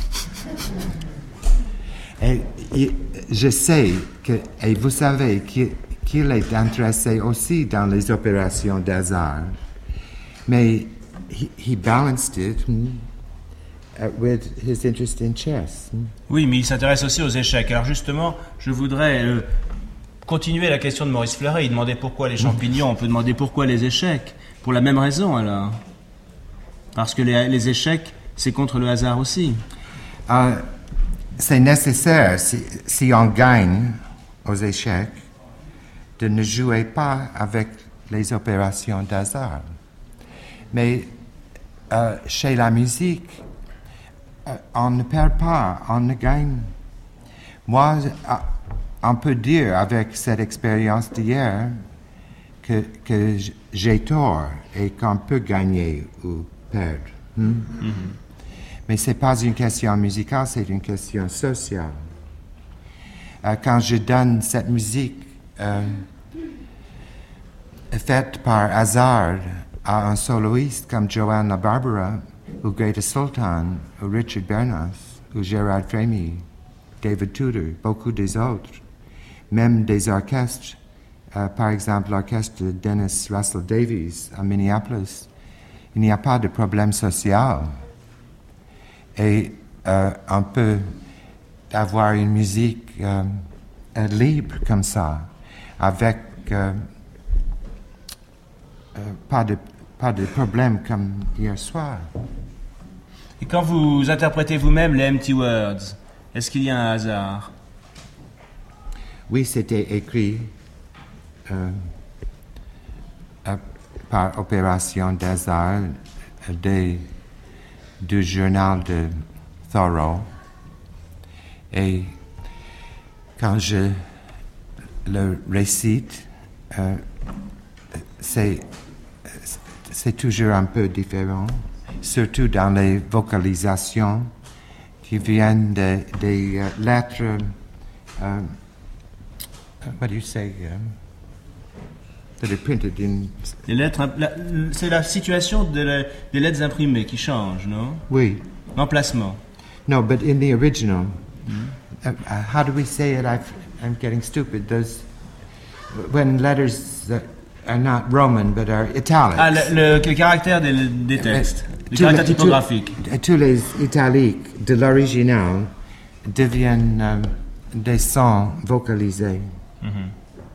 Et, et je sais que, et vous savez qu'il, qu'il est intéressé aussi dans les opérations d'hasard, mais he, he balanced it hmm, uh, with his interest in chess. Hmm. Oui, mais il s'intéresse aussi aux échecs. Alors justement, je voudrais euh, continuer la question de Maurice Fleuret. Il demandait pourquoi les champignons, on peut demander pourquoi les échecs. Pour la même raison, alors. Parce que les, les échecs, c'est contre le hasard aussi. Uh, c'est nécessaire, si, si on gagne aux échecs, de ne jouer pas avec les opérations d'hasard. Mais euh, chez la musique, euh, on ne perd pas, on ne gagne. Moi, euh, on peut dire avec cette expérience d'hier que, que j'ai tort et qu'on peut gagner ou perdre. Hmm? Mm-hmm. Mais ce n'est pas une question musicale, c'est une question sociale. Euh, quand je donne cette musique euh, faite par hasard à un soloiste comme Joanne La Barbera, ou Greta Sultan, ou Richard Bernas, ou Gérard Frémy, David Tudor, beaucoup des autres, même des orchestres, euh, par exemple l'orchestre de Dennis Russell Davies à Minneapolis, il n'y a pas de problème social. Et euh, on peut avoir une musique euh, libre comme ça, avec euh, euh, pas de pas de problème comme hier soir. Et quand vous interprétez vous-même les empty words, est-ce qu'il y a un hasard? Oui, c'était écrit euh, euh, par opération d'hasard des du journal de Thoreau. Et quand je le récite, euh, c'est, c'est toujours un peu différent, surtout dans les vocalisations qui viennent des de, uh, lettres, uh, what do you say, um, that are printed in... Les lettres, la, c'est la situation de la, des lettres imprimées qui change, non? Oui. L'emplacement. No, but in the original, mm-hmm. uh, uh, how do we say it? I've, I'm getting stupid. Those when letters uh, are not Roman but are italics. Ah, le, le, le caractère des, des textes, uh, les caractères les, typographiques. Tous, tous les italiques de l'original deviennent um, des sons vocalisés. Mm-hmm.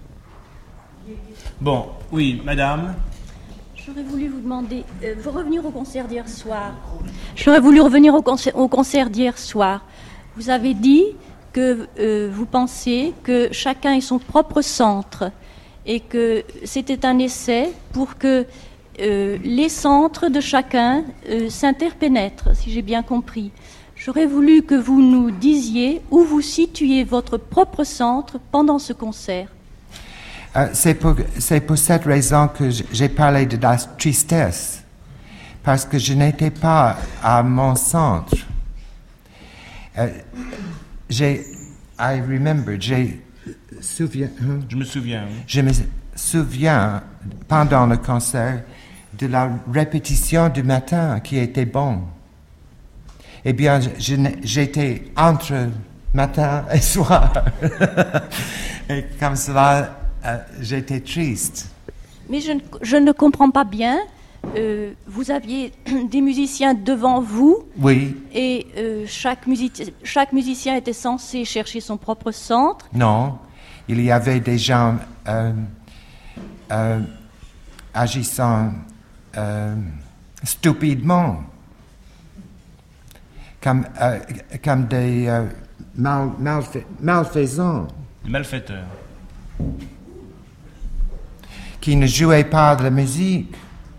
Bon, oui, madame. J'aurais voulu vous demander, euh, vous revenir au concert d'hier soir. J'aurais voulu revenir au concert, au concert d'hier soir. Vous avez dit que euh, vous pensez que chacun est son propre centre et que c'était un essai pour que euh, les centres de chacun euh, s'interpénètrent, si j'ai bien compris. J'aurais voulu que vous nous disiez où vous situez votre propre centre pendant ce concert. Euh, c'est, pour, c'est pour cette raison que j'ai parlé de la tristesse, parce que je n'étais pas à mon centre. Euh, j'ai, I remember, j'ai souviens, hein? Je me souviens. Oui. Je me souviens pendant le concert de la répétition du matin qui était bon. Eh bien, je, j'étais entre matin et soir. Et comme cela, euh, j'étais triste. Mais je ne, je ne comprends pas bien. Euh, vous aviez des musiciens devant vous. Oui. Et euh, chaque, music- chaque musicien était censé chercher son propre centre. Non. Il y avait des gens euh, euh, agissant euh, stupidement. Comme, euh, comme des euh, mal, malfa- malfaisants. Des malfaiteurs. Qui ne jouaient pas de la musique.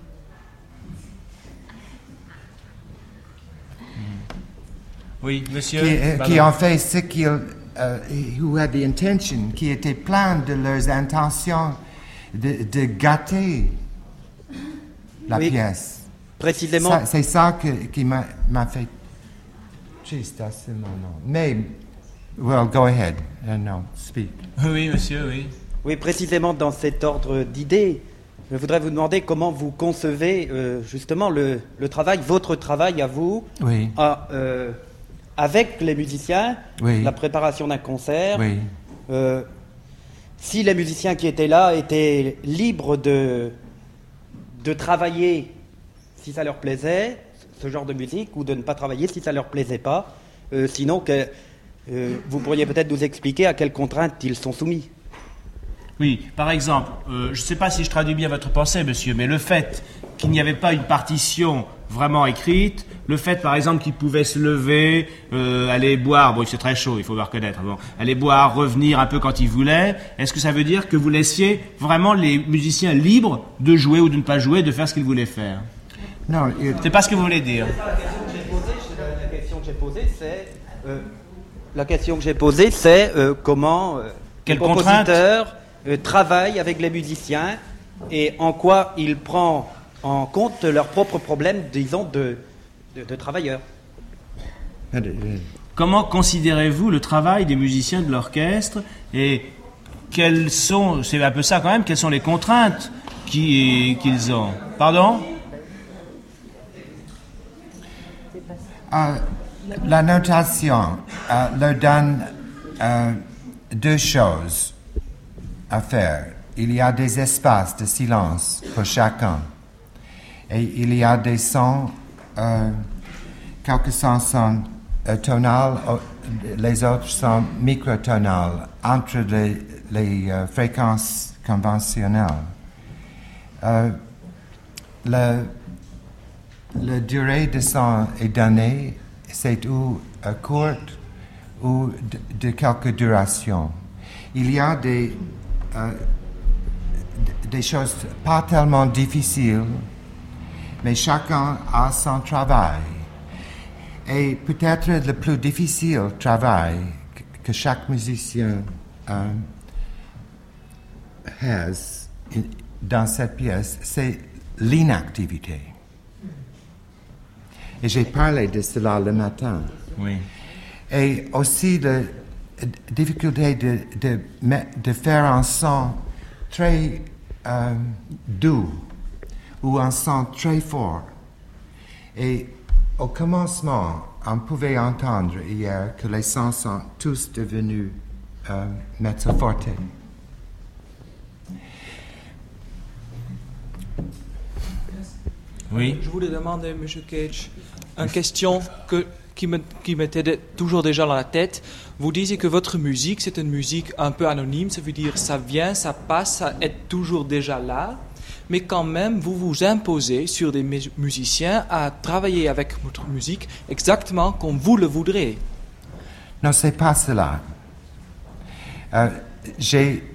Oui, monsieur. Qui, euh, qui ont fait ce qu'ils... Uh, who had the intention, qui étaient pleins de leurs intentions de, de gâter la oui, pièce. Précisément. Ça, c'est ça que, qui m'a, m'a fait triste à ce moment. Mais, well, go ahead. Uh, no, speak. Oui, monsieur, oui. Oui, précisément dans cet ordre d'idées, je voudrais vous demander comment vous concevez euh, justement le, le travail, votre travail à vous, Oui. à, euh, avec les musiciens, Oui. la préparation d'un concert. Oui. Euh, si les musiciens qui étaient là étaient libres de, de travailler si ça leur plaisait, ce genre de musique, ou de ne pas travailler si ça leur plaisait pas, euh, sinon que, euh, vous pourriez peut-être nous expliquer à quelles contraintes ils sont soumis. Oui, par exemple, euh, je ne sais pas si je traduis bien votre pensée, monsieur, mais le fait qu'il n'y avait pas une partition vraiment écrite, le fait, par exemple, qu'ils pouvaient se lever, euh, aller boire, bon, c'est très chaud, il faut le reconnaître, bon, aller boire, revenir un peu quand ils voulaient, est-ce que ça veut dire que vous laissiez vraiment les musiciens libres de jouer ou de ne pas jouer, de faire ce qu'ils voulaient faire? Non, il... C'est pas ce que vous voulez dire. La question que j'ai posée, c'est, euh, la question que j'ai posée, c'est euh, comment euh, Quelle le compositeur euh, travaille avec les musiciens et en quoi il prend en compte leurs propres problèmes, disons, de, de, de travailleurs. Comment considérez-vous le travail des musiciens de l'orchestre et quelles sont, c'est un peu ça quand même, quelles sont les contraintes qui, qu'ils ont? Pardon? Uh, la notation uh, leur donne uh, deux choses à faire. Il y a des espaces de silence pour chacun. Et il y a des sons, euh, quelques sons sont euh, tonales, les autres sont microtonales, entre les, les euh, fréquences conventionnelles. Euh, la, la durée de son est donnée, c'est ou euh, courte ou de, de quelque duration. Il y a des, euh, des choses pas tellement difficiles, mais chacun a son travail. Et peut-être le plus difficile travail que chaque musicien euh, has dans cette pièce, c'est l'inactivité. Et j'ai parlé de cela le matin. Oui. Et aussi la difficulté de, de, de faire un son très euh, doux ou un son très fort. Et au commencement, on pouvait entendre hier que les sons sont tous devenus euh, mezzo forte. Oui. Je voulais demander, M. Cage, une question que, qui, me, qui m'était toujours déjà dans la tête. Vous disiez que votre musique, c'est une musique un peu anonyme, ça veut dire ça vient, ça passe, ça est toujours déjà là. Mais quand même, vous vous imposez sur des musiciens à travailler avec votre musique exactement comme vous le voudrez. Non, c'est pas cela. Euh, j'ai,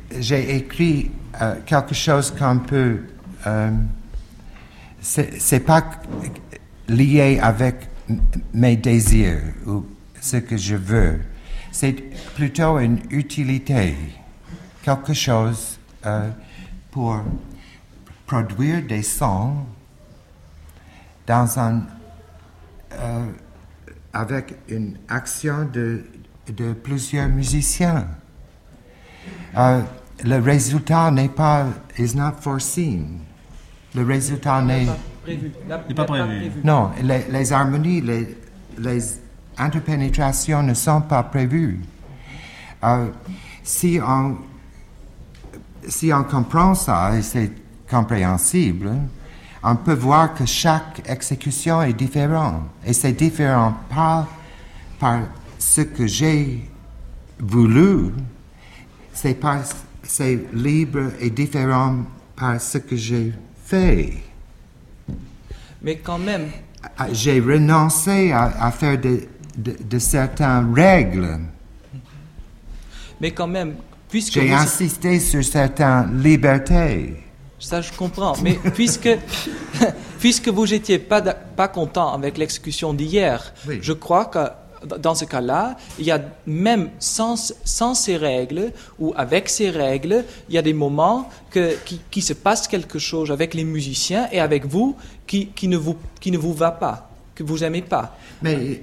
j'ai écrit euh, quelque chose qu'on peut... Euh, c'est, c'est pas lié avec mes désirs ou ce que je veux. C'est plutôt une utilité, quelque chose euh, pour produire des sons dans un, euh, avec une action de, de plusieurs musiciens. Euh, le résultat n'est pas, is not foreseen. Le résultat n'est Prévu. n'est pas prévu. Non, les, les harmonies, les, les interpénétrations ne sont pas prévues. Euh, si on, si on comprend ça, et c'est compréhensible, on peut voir que chaque exécution est différente. Et c'est différent pas par ce que j'ai voulu, c'est, par, c'est libre et différent par ce que j'ai fait. Mais quand même, J'ai renoncé à, à faire de, de, de certaines règles. mais quand même, puisque J'ai vous- insisté sur certaines libertés. ça je comprends, mais puisque, puisque vous n'étiez pas, da- pas content avec l'exécution d'hier, Oui. je crois que d- dans ce cas-là, il y a même sans, sans ces règles ou avec ces règles, il y a des moments que, qui, qui se passe quelque chose avec les musiciens et avec vous qui, qui, ne vous qui ne vous va pas, que vous n'aimez pas. Mais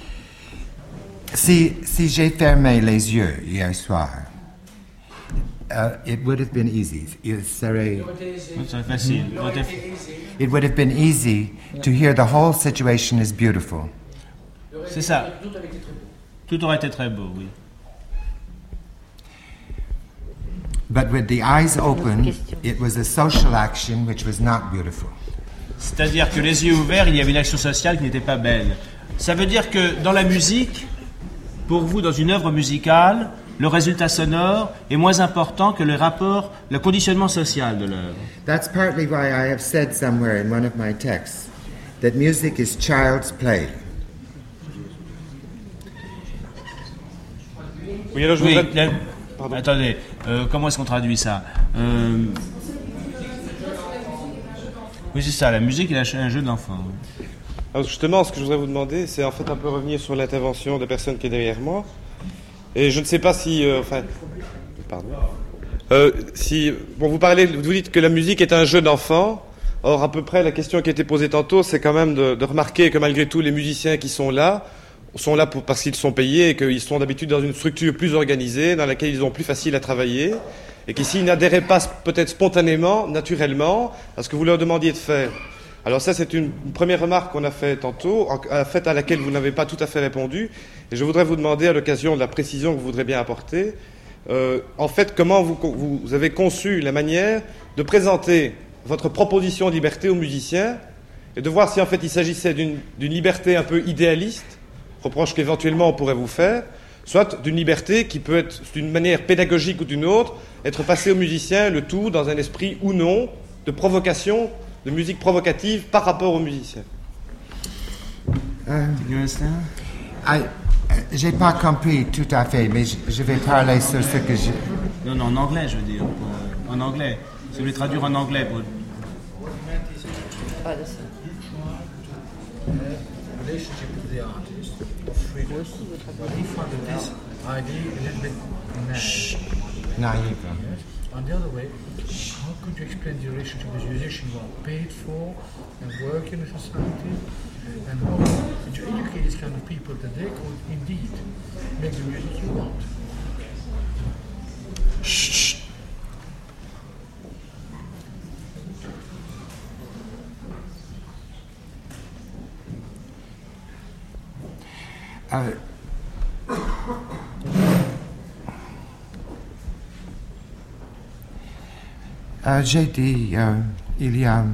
si, si j'ai fermé les yeux hier soir, uh, it would have been easy. Il serait, C'est facile. it would have been easy to hear the whole situation is beautiful. C'est ça. Tout aurait été très beau, oui. But with the eyes open, it was a social action which was not beautiful. C'est-à-dire que les yeux ouverts, il y avait une action sociale qui n'était pas belle. Ça veut dire que dans la musique, pour vous, dans une œuvre musicale, le résultat sonore est moins important que le rapport, le conditionnement social de l'œuvre. That's partly why I have said somewhere in one of my texts that music is child's play. Oui, alors je Oui, voudrais... la- Pardon. attendez, euh, comment est-ce qu'on traduit ça Euh, Oui, c'est ça, la musique est un jeu d'enfant. oui. Alors justement, ce que je voudrais vous demander, c'est en fait un peu revenir sur l'intervention de la personne qui est derrière moi. Et je ne sais pas si... euh, enfin... Pardon. Euh, si... Bon, vous parlez, vous dites que la musique est un jeu d'enfant. Or, à peu près, la question qui a été posée tantôt, c'est quand même de, de remarquer que malgré tout, les musiciens qui sont là, sont là pour, parce qu'ils sont payés et qu'ils sont d'habitude dans une structure plus organisée, dans laquelle ils ont plus facile à travailler. Et qu'ici, ils n'adhéraient pas peut-être spontanément, naturellement, à ce que vous leur demandiez de faire. Alors ça, c'est une première remarque qu'on a faite tantôt, en, en fait à laquelle vous n'avez pas tout à fait répondu. Et je voudrais vous demander, à l'occasion de la précision que vous voudrez bien apporter, euh, en fait, comment vous, vous avez conçu la manière de présenter votre proposition de liberté aux musiciens et de voir si en fait il s'agissait d'une, d'une liberté un peu idéaliste, reproche qu'éventuellement on pourrait vous faire, soit d'une liberté qui peut être d'une manière pédagogique ou d'une autre, être passée aux musiciens, le tout dans un esprit ou non de provocation, de musique provocative par rapport aux musiciens. Euh, You understand? I, j'ai pas compris tout à fait, mais je, je vais parler sur ce que je... Non, non, en anglais, je veux dire. pour- en anglais. Si vous voulez traduire en anglais. Pour... Relationship with the artist of freedom. But he found this idea a little bit naive. Naive. On the other way, how could you explain the relationship with musicians who are paid for and work in a society? And how could you educate these kind of people that they could indeed make the music you want? Euh, euh, j'ai dit, euh, il y a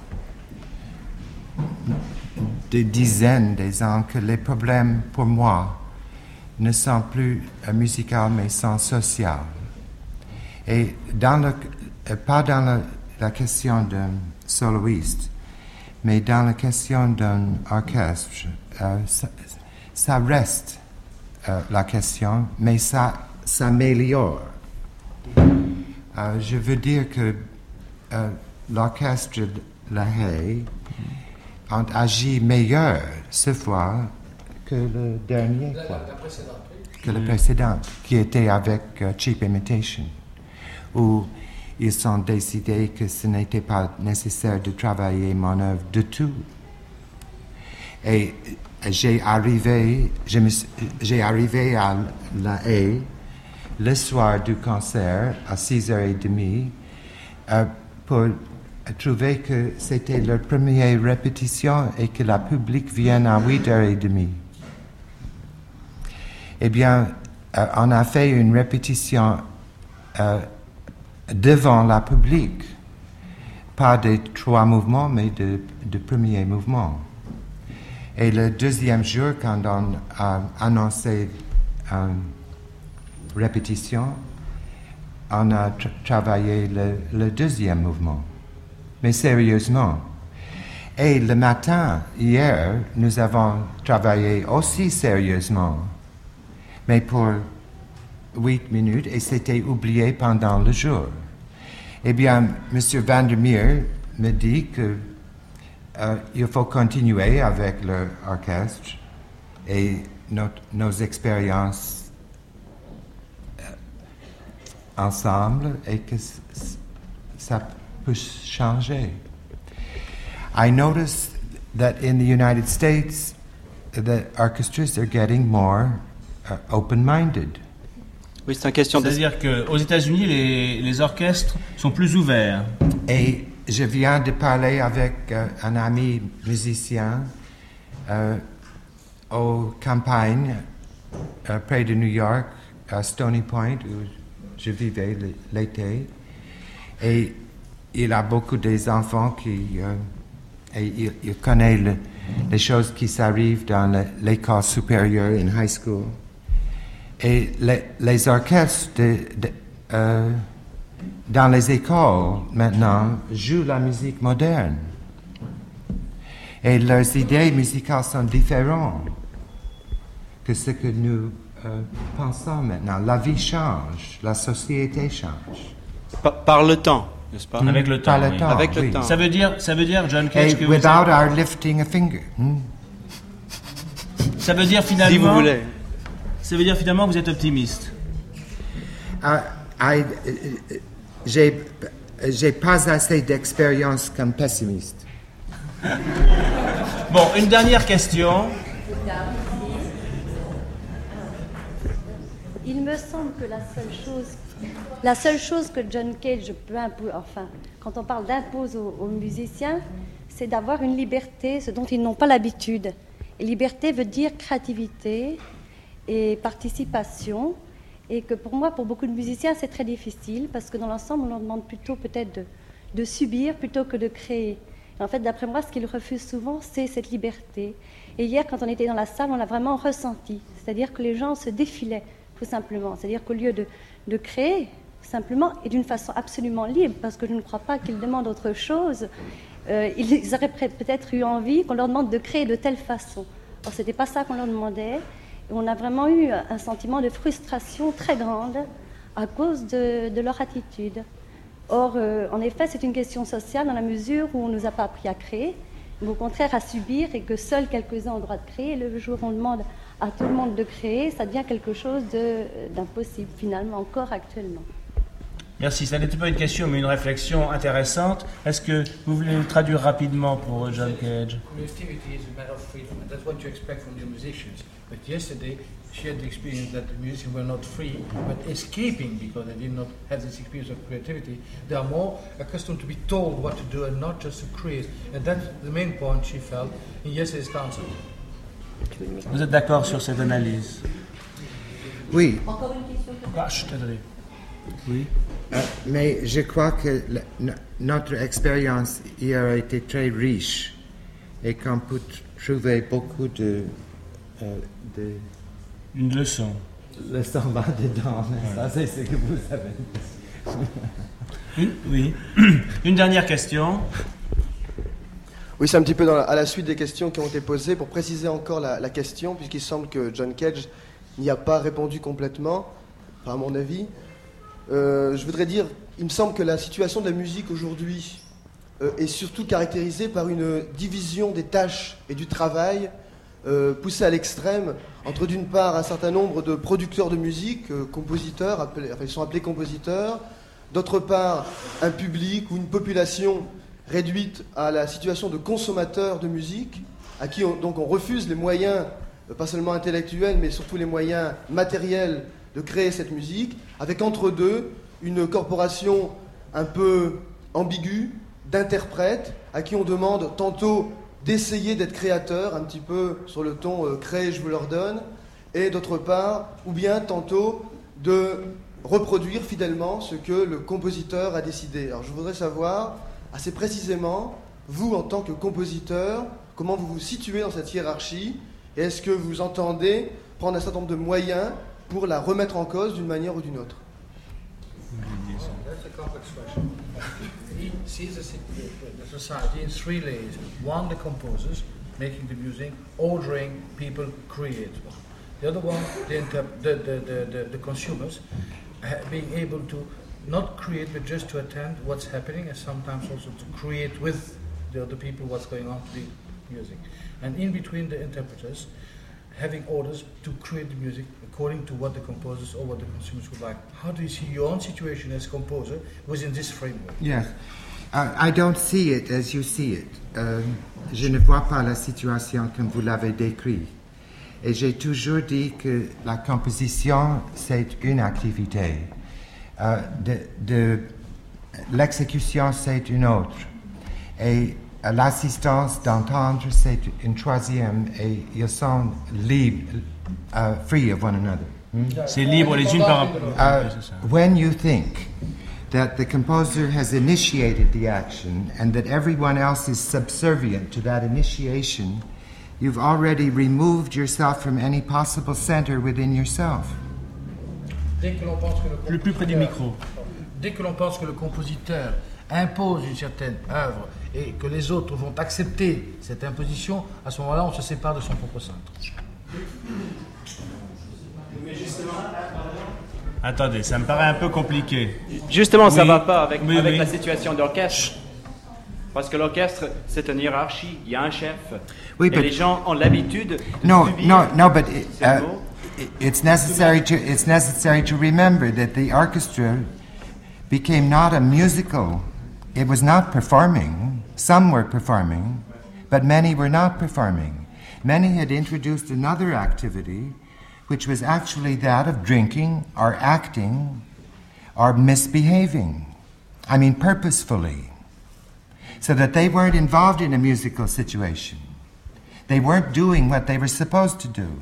des dizaines d'années que les problèmes pour moi ne sont plus euh, musicaux mais sont sociaux. Et dans le, euh, pas dans la, la question d'un soloiste, mais dans la question d'un orchestre, euh, ça, ça reste euh, la question, mais ça s'améliore. Euh, je veux dire que euh, l'orchestre de La Haye a agi meilleur ce fois que le dernier La, fois, la précédente, oui. que le précédent, qui était avec euh, Cheap Imitation, où ils ont décidé que ce n'était pas nécessaire de travailler mon œuvre du tout. Et j'ai arrivé, je me, j'ai arrivé à La Haye le soir du concert à six heures trente euh, pour trouver que c'était leur première répétition et que le public vienne à huit heures trente. Eh bien, euh, on a fait une répétition euh, devant le public, pas des trois mouvements, mais de, de premier mouvement. Et le deuxième jour, quand on a annoncé une répétition, on a tra- travaillé le, le deuxième mouvement, mais sérieusement. Et le matin, hier, nous avons travaillé aussi sérieusement, mais pour huit minutes, et c'était oublié pendant le jour. Eh bien, M. Vandermeer me dit que euh, il faut continuer avec l'orchestre et notre, nos expériences euh, ensemble et que c- c- ça peut changer. I noticed that in the United States, the orchestras are getting more uh, open-minded. Oui, c'est une question de... C'est-à-dire qu'aux États-Unis, les, les orchestres sont plus ouverts. Et je viens de parler avec euh, un ami musicien euh, aux campagnes euh, près de New York, à Stony Point, où je vivais l'été. Et il a beaucoup des enfants qui... Euh, et il, il connaît le, les choses qui s'arrivent dans le, l'école supérieure, in high school. Et les, les orchestres de, de, euh, dans les écoles maintenant jouent la musique moderne. Et leurs idées musicales sont différentes que ce que nous euh, pensons maintenant. La vie change, la société change. Par, par le temps, n'est-ce pas? Avec le temps, Par le oui. temps, Avec le oui. temps. Ça veut dire, ça veut dire, John Cage, Et que vous without êtes- our lifting a finger. Hmm? ça veut dire finalement, Si vous voulez. ça veut dire finalement que vous êtes optimiste. Uh, I, euh, j'ai, j'ai pas assez d'expérience comme pessimiste. Bon, une dernière question. Il me semble que la seule chose, la seule chose que John Cage peut imposer, enfin, quand on parle d'impose aux, aux musiciens, c'est d'avoir une liberté, ce dont ils n'ont pas l'habitude. Et liberté veut dire créativité et participation. Et que pour moi, pour beaucoup de musiciens, c'est très difficile parce que dans l'ensemble, on leur demande plutôt peut-être de, de subir plutôt que de créer. Et en fait, d'après moi, ce qu'ils refusent souvent, c'est cette liberté. Et hier, quand on était dans la salle, on l'a vraiment ressenti. C'est-à-dire que les gens se défilaient, tout simplement. C'est-à-dire qu'au lieu de, de créer, simplement, et d'une façon absolument libre, parce que je ne crois pas qu'ils demandent autre chose, euh, ils auraient peut-être eu envie qu'on leur demande de créer de telle façon. Or, ce n'était pas ça qu'on leur demandait. Et on a vraiment eu un sentiment de frustration très grande à cause de, de leur attitude. Or, euh, en effet, c'est une question sociale dans la mesure où on ne nous a pas appris à créer, mais au contraire à subir, et que seuls quelques-uns ont le droit de créer. Et le jour où on demande à tout le monde de créer, ça devient quelque chose de, d'impossible, finalement, encore actuellement. Merci, ça n'était pas une question, mais une réflexion intéressante. Est-ce que vous voulez le traduire rapidement pour John Cage? Creativity is a matter of freedom, and that's what you expect from your musicians. But yesterday, she had the experience that the musicians were not free, but escaping because they did not have this experience of creativity. They are more accustomed to be told what to do and not just to create. And that's the main point she felt in yesterday's concert. Vous êtes d'accord sur cette analyse? Oui, Ah, chut, attendez. Oui. euh, mais je crois que le- no- notre expérience hier a été très riche et qu'on peut t- trouver beaucoup de, euh, de Une leçon. leçons là-dedans. Ça, c'est ce que vous avez. Une, oui. Une dernière question. Oui, c'est un petit peu dans la- à la suite des questions qui ont été posées. Pour préciser encore la, la question, puisqu'il semble que John Cage n'y a pas répondu complètement, enfin, à mon avis, euh, je voudrais dire, il me semble que la situation de la musique aujourd'hui euh, est surtout caractérisée par une division des tâches et du travail euh, poussée à l'extrême entre d'une part un certain nombre de producteurs de musique, euh, compositeurs, appelés, enfin, ils sont appelés compositeurs, d'autre part un public ou une population réduite à la situation de consommateurs de musique, à qui on, donc on refuse les moyens, euh, pas seulement intellectuels, mais surtout les moyens matériels de créer cette musique, avec entre deux une corporation un peu ambiguë d'interprètes à qui on demande tantôt d'essayer d'être créateurs, un petit peu sur le ton euh, « créez, je vous l'ordonne », et d'autre part, ou bien tantôt de reproduire fidèlement ce que le compositeur a décidé. Alors je voudrais savoir, assez précisément, vous en tant que compositeur, comment vous vous situez dans cette hiérarchie, et est-ce que vous entendez prendre un certain nombre de moyens pour la remettre en cause d'une manière ou d'une autre? That's a complex question. He sees the, the society in three layers. One, the composers making the music, ordering people create. The other one, the, interp- the, the, the, the, the consumers uh, being able to not create but just to attend what's happening, and sometimes also to create with the other people what's going on to the music. And in between, the interpreters having orders to create the music according to what the composers or what the consumers would like. How do you see your own situation as composer within this framework? Yes. Uh, I don't see it as you see it. Euh, je ne vois pas la situation comme vous l'avez décrite. Et j'ai toujours dit que la composition, c'est une activité. Euh, de, de, l'exécution, c'est une autre. Et l'assistance d'entendre, c'est une troisième, et ils sont libres, uh, free of one another. Hmm? C'est libre les unes par rapport. Uh, when you think that the composer has initiated the action and that everyone else is subservient to that initiation, you've already removed yourself from any possible center within yourself. Dès que l'on pense que le Le plus près du micro. Dès que l'on pense que le compositeur impose une certaine œuvre et que les autres vont accepter cette imposition, à ce moment-là, on se sépare de son propre centre. Attendez, ça me paraît un peu compliqué. Justement, ça Oui. ne va pas avec, Oui, avec oui. la situation d'orchestre. Parce que l'orchestre, c'est une hiérarchie, il y a un chef. Oui, et but- les gens ont l'habitude de No, subir no, no, but it, ces uh, mots. it's necessary to it's necessary to remember that the orchestra became not a musical. It was not performing. Some were performing, but many were not performing. Many had introduced another activity, which was actually that of drinking or acting or misbehaving. I mean, purposefully. So that they weren't involved in a musical situation. They weren't doing what they were supposed to do.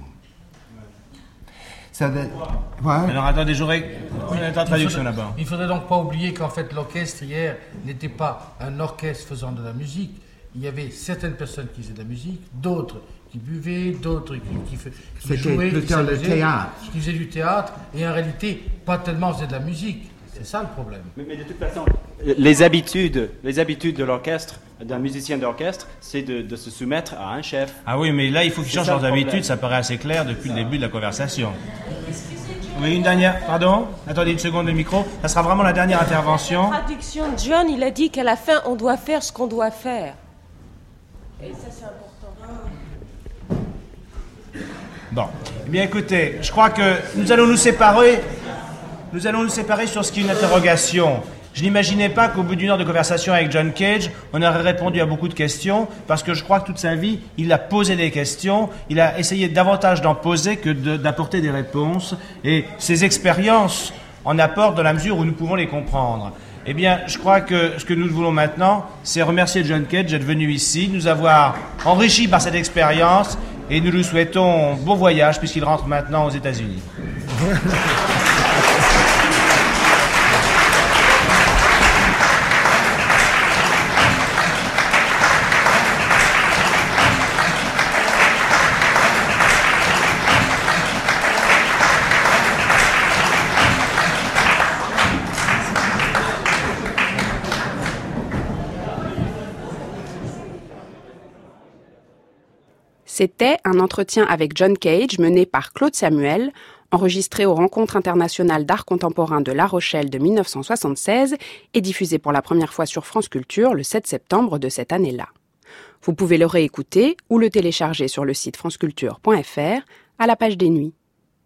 So that, what? Alors attendez, j'aurais une traduction là-bas. Il ne faudrait donc pas oublier qu'en fait l'orchestre hier n'était pas un orchestre faisant de la musique. Il y avait certaines personnes qui faisaient de la musique, d'autres qui buvaient, d'autres qui, qui, qui C'était jouaient, qui, plutôt le s'amusaient, théâtre. qui faisaient du théâtre, et en réalité pas tellement faisaient de la musique. C'est ça le problème. Mais, mais de toute façon, les habitudes, les habitudes de l'orchestre, d'un musicien d'orchestre, c'est de, de se soumettre à un chef. Ah oui, mais là, il faut qu'ils C'est changent ça, leurs le problème. habitudes, ça paraît assez clair depuis le début de la conversation. Oui, une dernière, pardon. Attendez une seconde, le micro. Ça sera vraiment la dernière intervention. Traduction, John, il a dit qu'à la fin, on doit faire ce qu'on doit faire. Et ça, c'est important. Bon. Eh bien, écoutez, je crois que nous allons nous séparer. Nous allons nous séparer sur ce qui est une interrogation. Je n'imaginais pas qu'au bout d'une heure de conversation avec John Cage, on aurait répondu à beaucoup de questions, parce que je crois que toute sa vie, il a posé des questions, il a essayé davantage d'en poser que de, d'apporter des réponses, et ses expériences en apportent dans la mesure où nous pouvons les comprendre. Eh bien, je crois que ce que nous voulons maintenant, c'est remercier John Cage d'être venu ici, nous avoir enrichis par cette expérience, et nous lui souhaitons bon voyage, puisqu'il rentre maintenant aux États-Unis. C'était un entretien avec John Cage mené par Claude Samuel enregistré aux Rencontres internationales d'art contemporain de La Rochelle de mille neuf cent soixante-seize et diffusé pour la première fois sur France Culture le sept septembre de cette année-là. Vous pouvez le réécouter ou le télécharger sur le site franceculture point f r à la page des nuits.